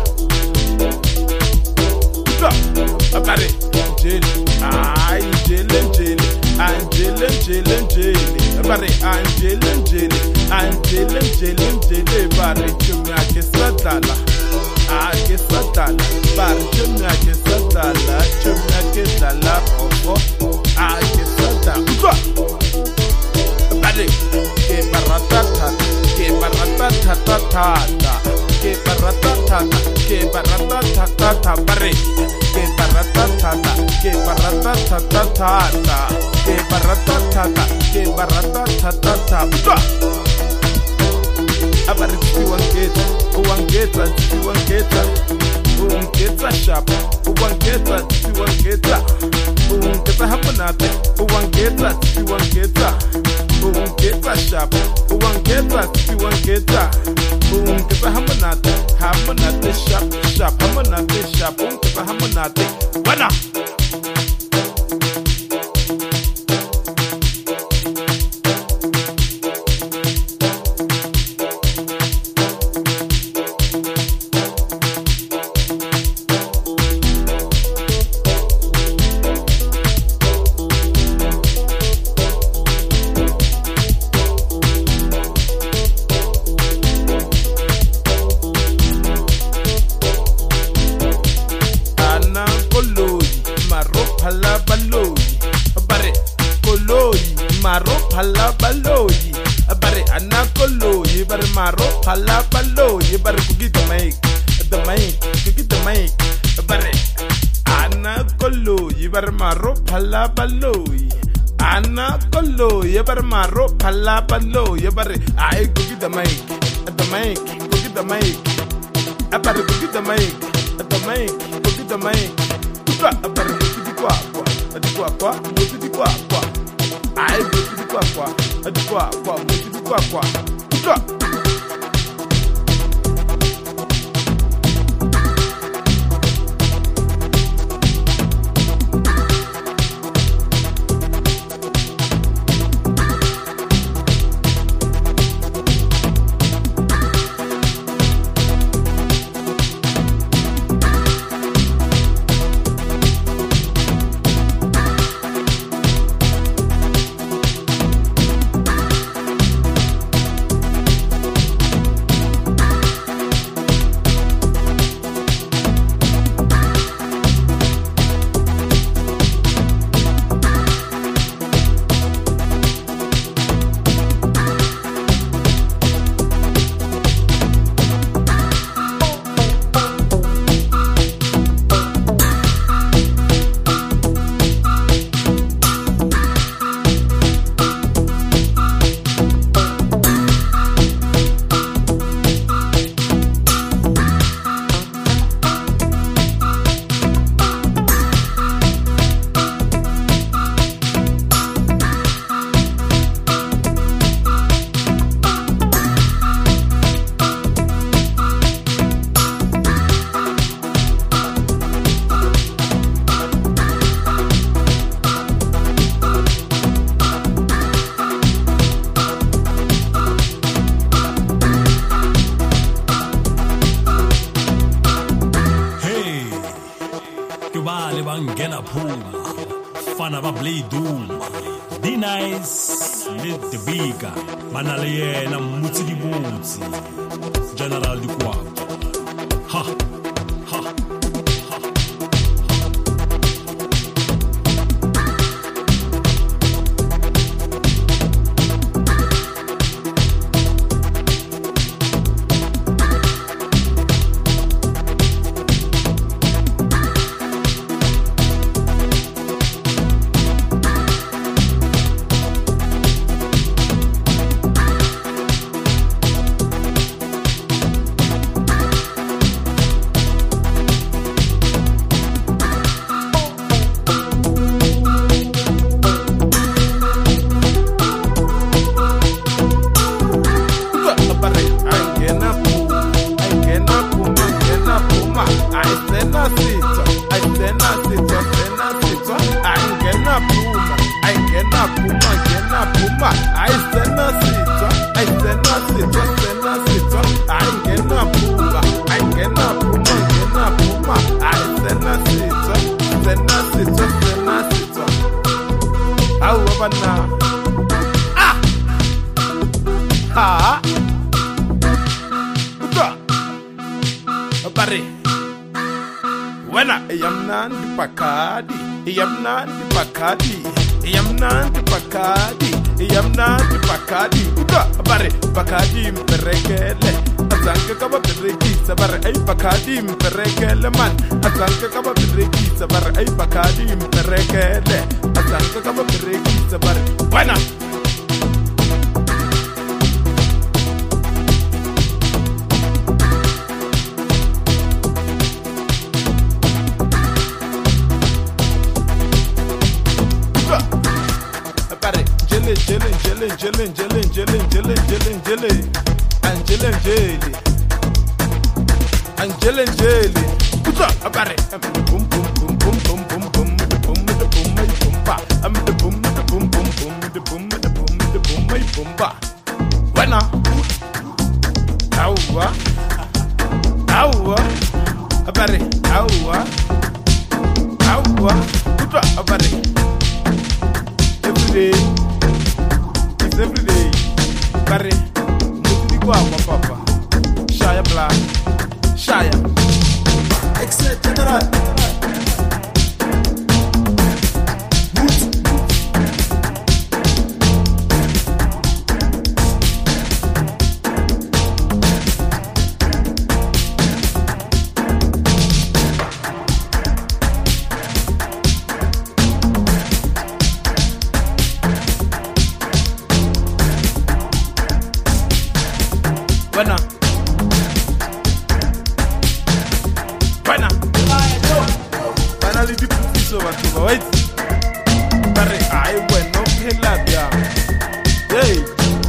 uta bare jeli ai jeli jeli Angele, Angele, Angele, bare Angele, Angele, Angele, Angele, Angele, bare chumya ke sadala, a ke sadala, bare chumya ke sadala, chumya ke dala, oh, a ke sadala, bare ke baratata, ke baratata, baratatata, ke baratatata, ke baratatata bare, ke baratatata, ke baratatata, ke baratatata, ke baratatata. Abari siwangeta, uwangeta, siwangeta, uwangeta sharp, uwangeta, siwangeta, uwangeta hapunate, uwangeta, siwangeta, uwangeta sharp, uwangeta, siwangeta, uwangeta hapunate, hapunate sharp, sharp, hapunate sharp, uwangeta hapunate, wana. Maro palabaloyi, bare anakoloyi, bare maro palabaloyi, bare kugi the mic, the mic, kugi the mic, bare anakoloyi, bare maro palabaloyi, anakoloyi, bare maro palabaloyi, bare I kugi the mic, the mic, kugi the mic, bare kugi the mic, the mic, kugi the mic, bare kugi the kwa kwa, the kwa kwa, kugi the kwa kwa. I go to the quaqua, a quaqua, go to the quaqua.
Bangena Puma, Fana Babli Doom, D Nice, Lit the Biga, Manalie na Muti di Muti, General di Quarto. Ha, ha, ha.
Yamna di Pakadi, Yamna di Pakadi, Uga bare bakadi mperekele azanke kaba berekisa bare ay bakadi mperekele man azanke kaba berekisa bare ay bakadi mperekele azanke kaba berekisa bare bana Jelly, jelly, jelly, jelly, jelly, jelly, jelly, jelly, Angela jelly, Angela jelly. What's up about it? I'm the boom, boom, boom, boom, boom, boom, boom, the boom, the boom, the boom, ba. I'm the boom, the boom, boom, boom, the boom, the boom, the boom, the boom, ba. When I, ow, ow, about it, ow, ow, what's up about it? Every day. Every day, Barry, Mutiko, Papa, Shire Black, Shire. Excellent General. Bana Bana Bana li di pufiso watu wait Bare ai bueno hela bia Hey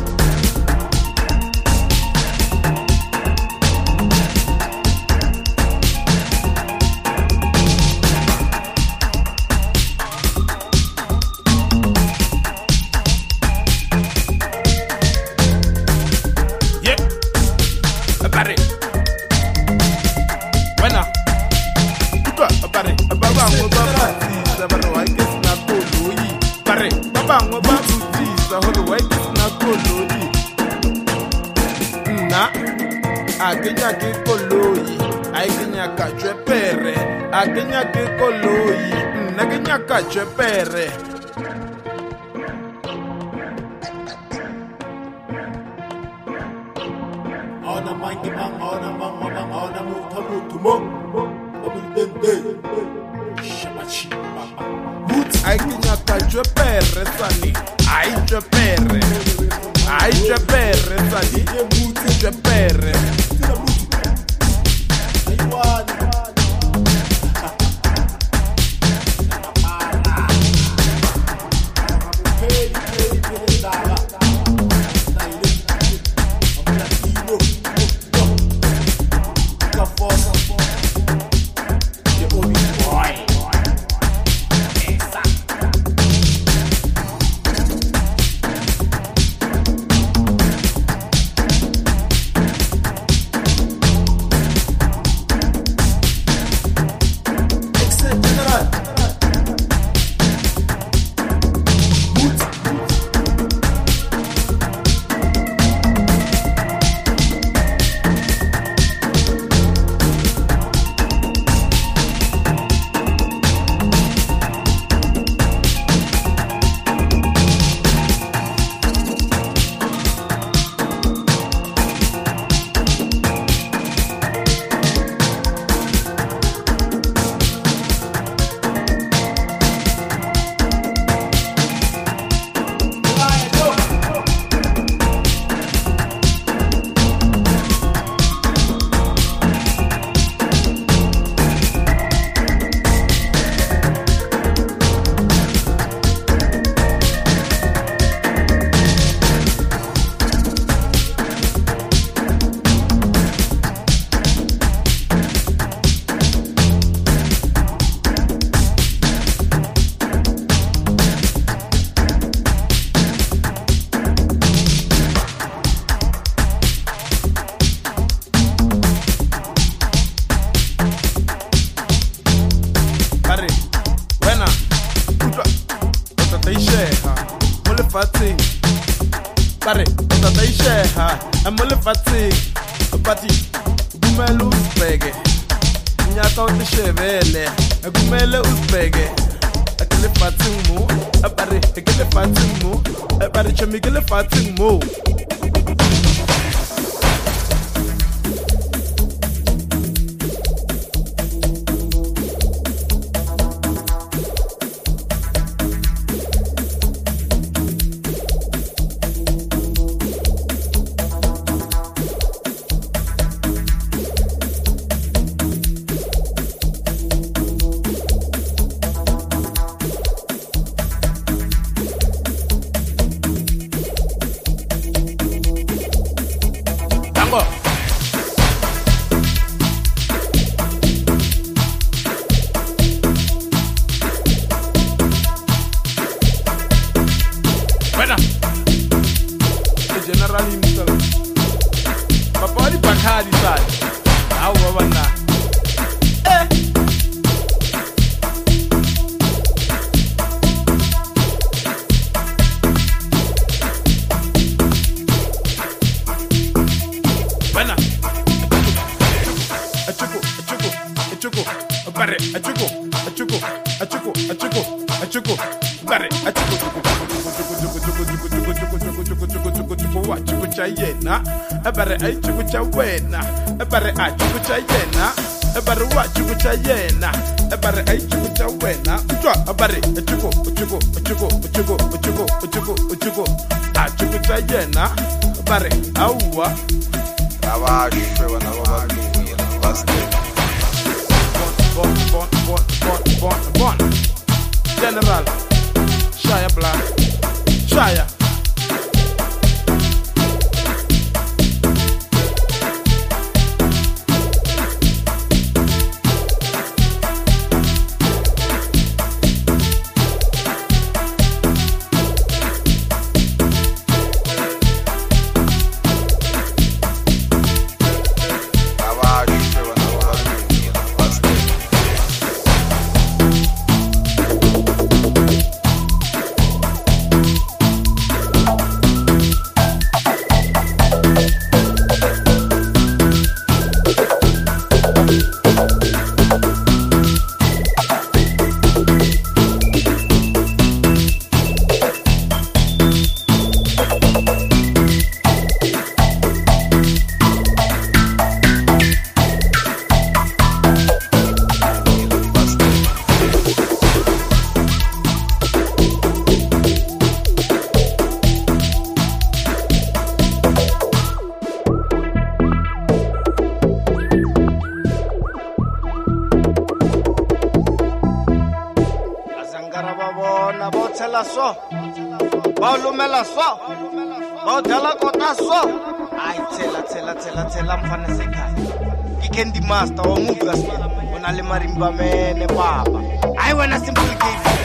Barry. Buena. Uga, Barry. Baba, baba, baba, I guess na koloi. Barry. Baba, baba, so how I guess na koloi. Na. Agenya ke koloi. Agenya ka chepere. Agenya ke koloi. Agenya ka chepere.
Ona mangi mang, ona mang mang, ona muta mutu mong, obi dende, shabachi baba.
Ai kinyaka chepere sani, ai chepere, ai chepere sani, mutu chepere.
Aiwani.
fatting. Pare, tata isheha, amole fatting. Pati, gumelu uspege. Nyaka uti shevele, gumele uspege. Akele fatting mo, apare, akele fatting mo, apare chemikele fatting mo. Yabo. Bueno. The general himself. Papa di Bacardi side. How over now? Eh. Bueno. A chico, a chico, a chico, a barre, a chico, a chico, a chico, a chico, a chico, barre, a chico, chico chayena, a barre, a chico chawena, a barre, a chico chayena, a barre, a chico chayena, a barre, a chico chawena, a barre, a chico, a chico, a chico, a chico, a chico, a chico, a chico, a chico chayena, a barre, aua.
Abaixo, eu não vou dormir, bastante.
Bon, bon, bon, bon, bon, bon. General, Shia Black, Shia.
So, Baulumela so, Baudela Kota so. I tell her, tell her, tell her, tell her, I'm fan of He can the master or move us when I marimba man, Baba. I want a simple game.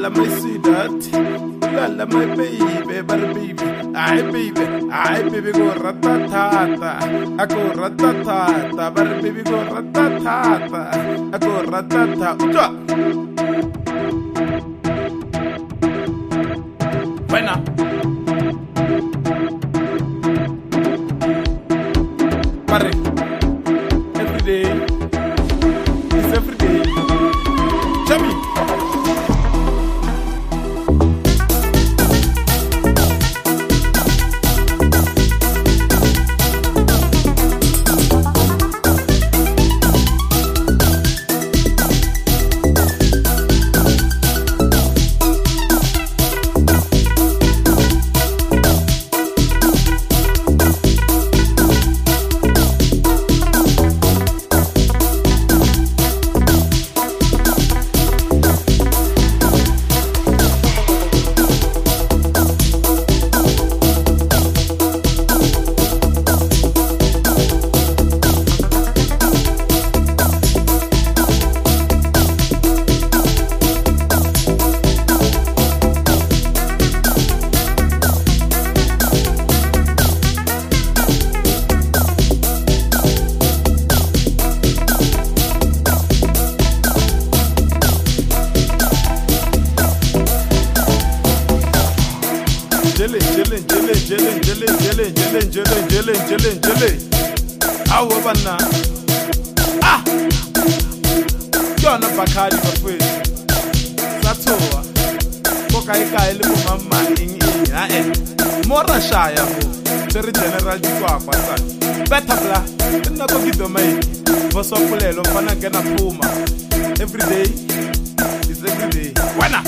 Lala, my sweetheart. Lala, my baby, but baby. Aye, baby. Aye, baby, go ratatata. I go ratatata. But baby, go ratatata. I go ratata. Uja. Buena. Pare. Every day. It's every day. Chubby. Ah, John Bakari for free. That's all. Bokaika, little mamma in eh. Mora Shire, Terry General Duquak, better black, and not go give the maid. For some Pulelo, Panagana Puma. Every day is every day. Why not?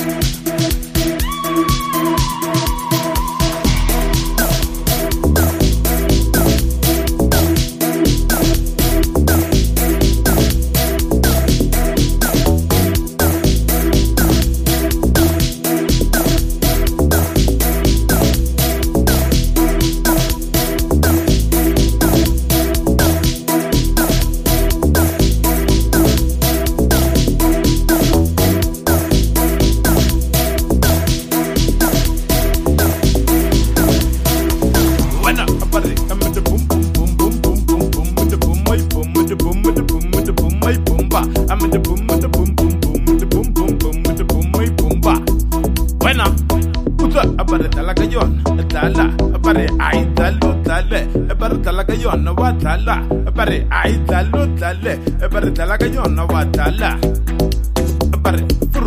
Watala, Barry, I talo tale, Barry Talagayona, Watala, Barry.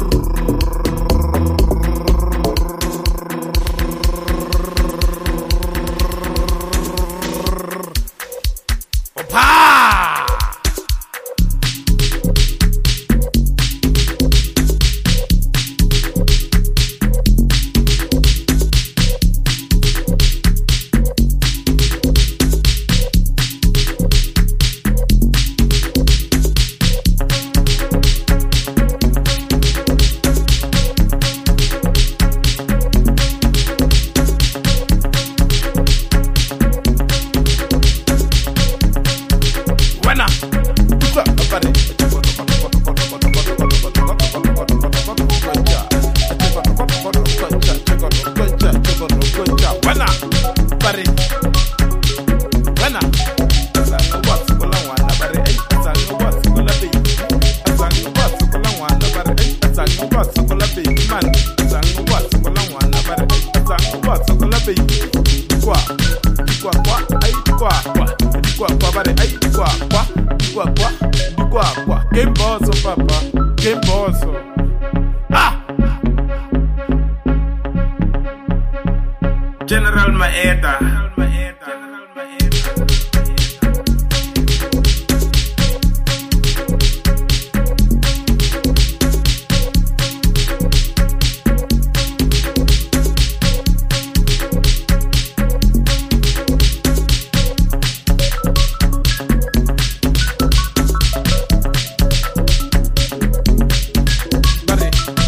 General Maeda.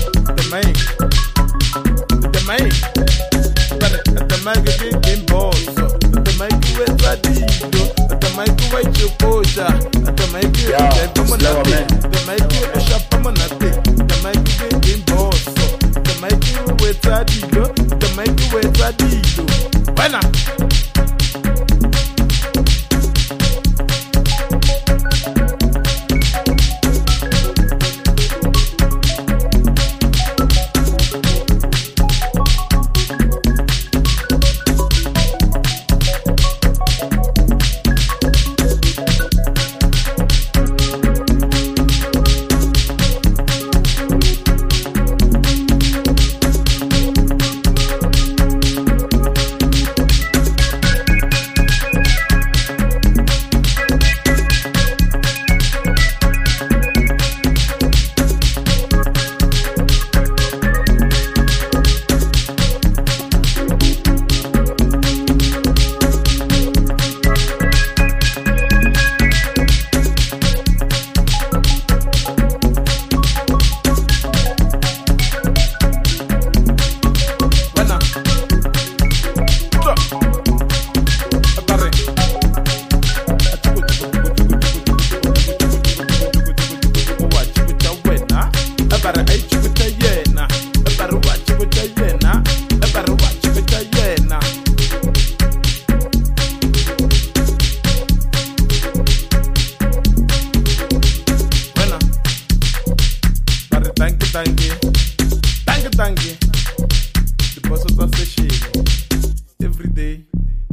Magazine game balls. ba re ai chukutsa yena e ba re wa chukutsa yena e ba re wa chukutsa yena wena ba re thank you thank you thank you thank you the boss of the session every day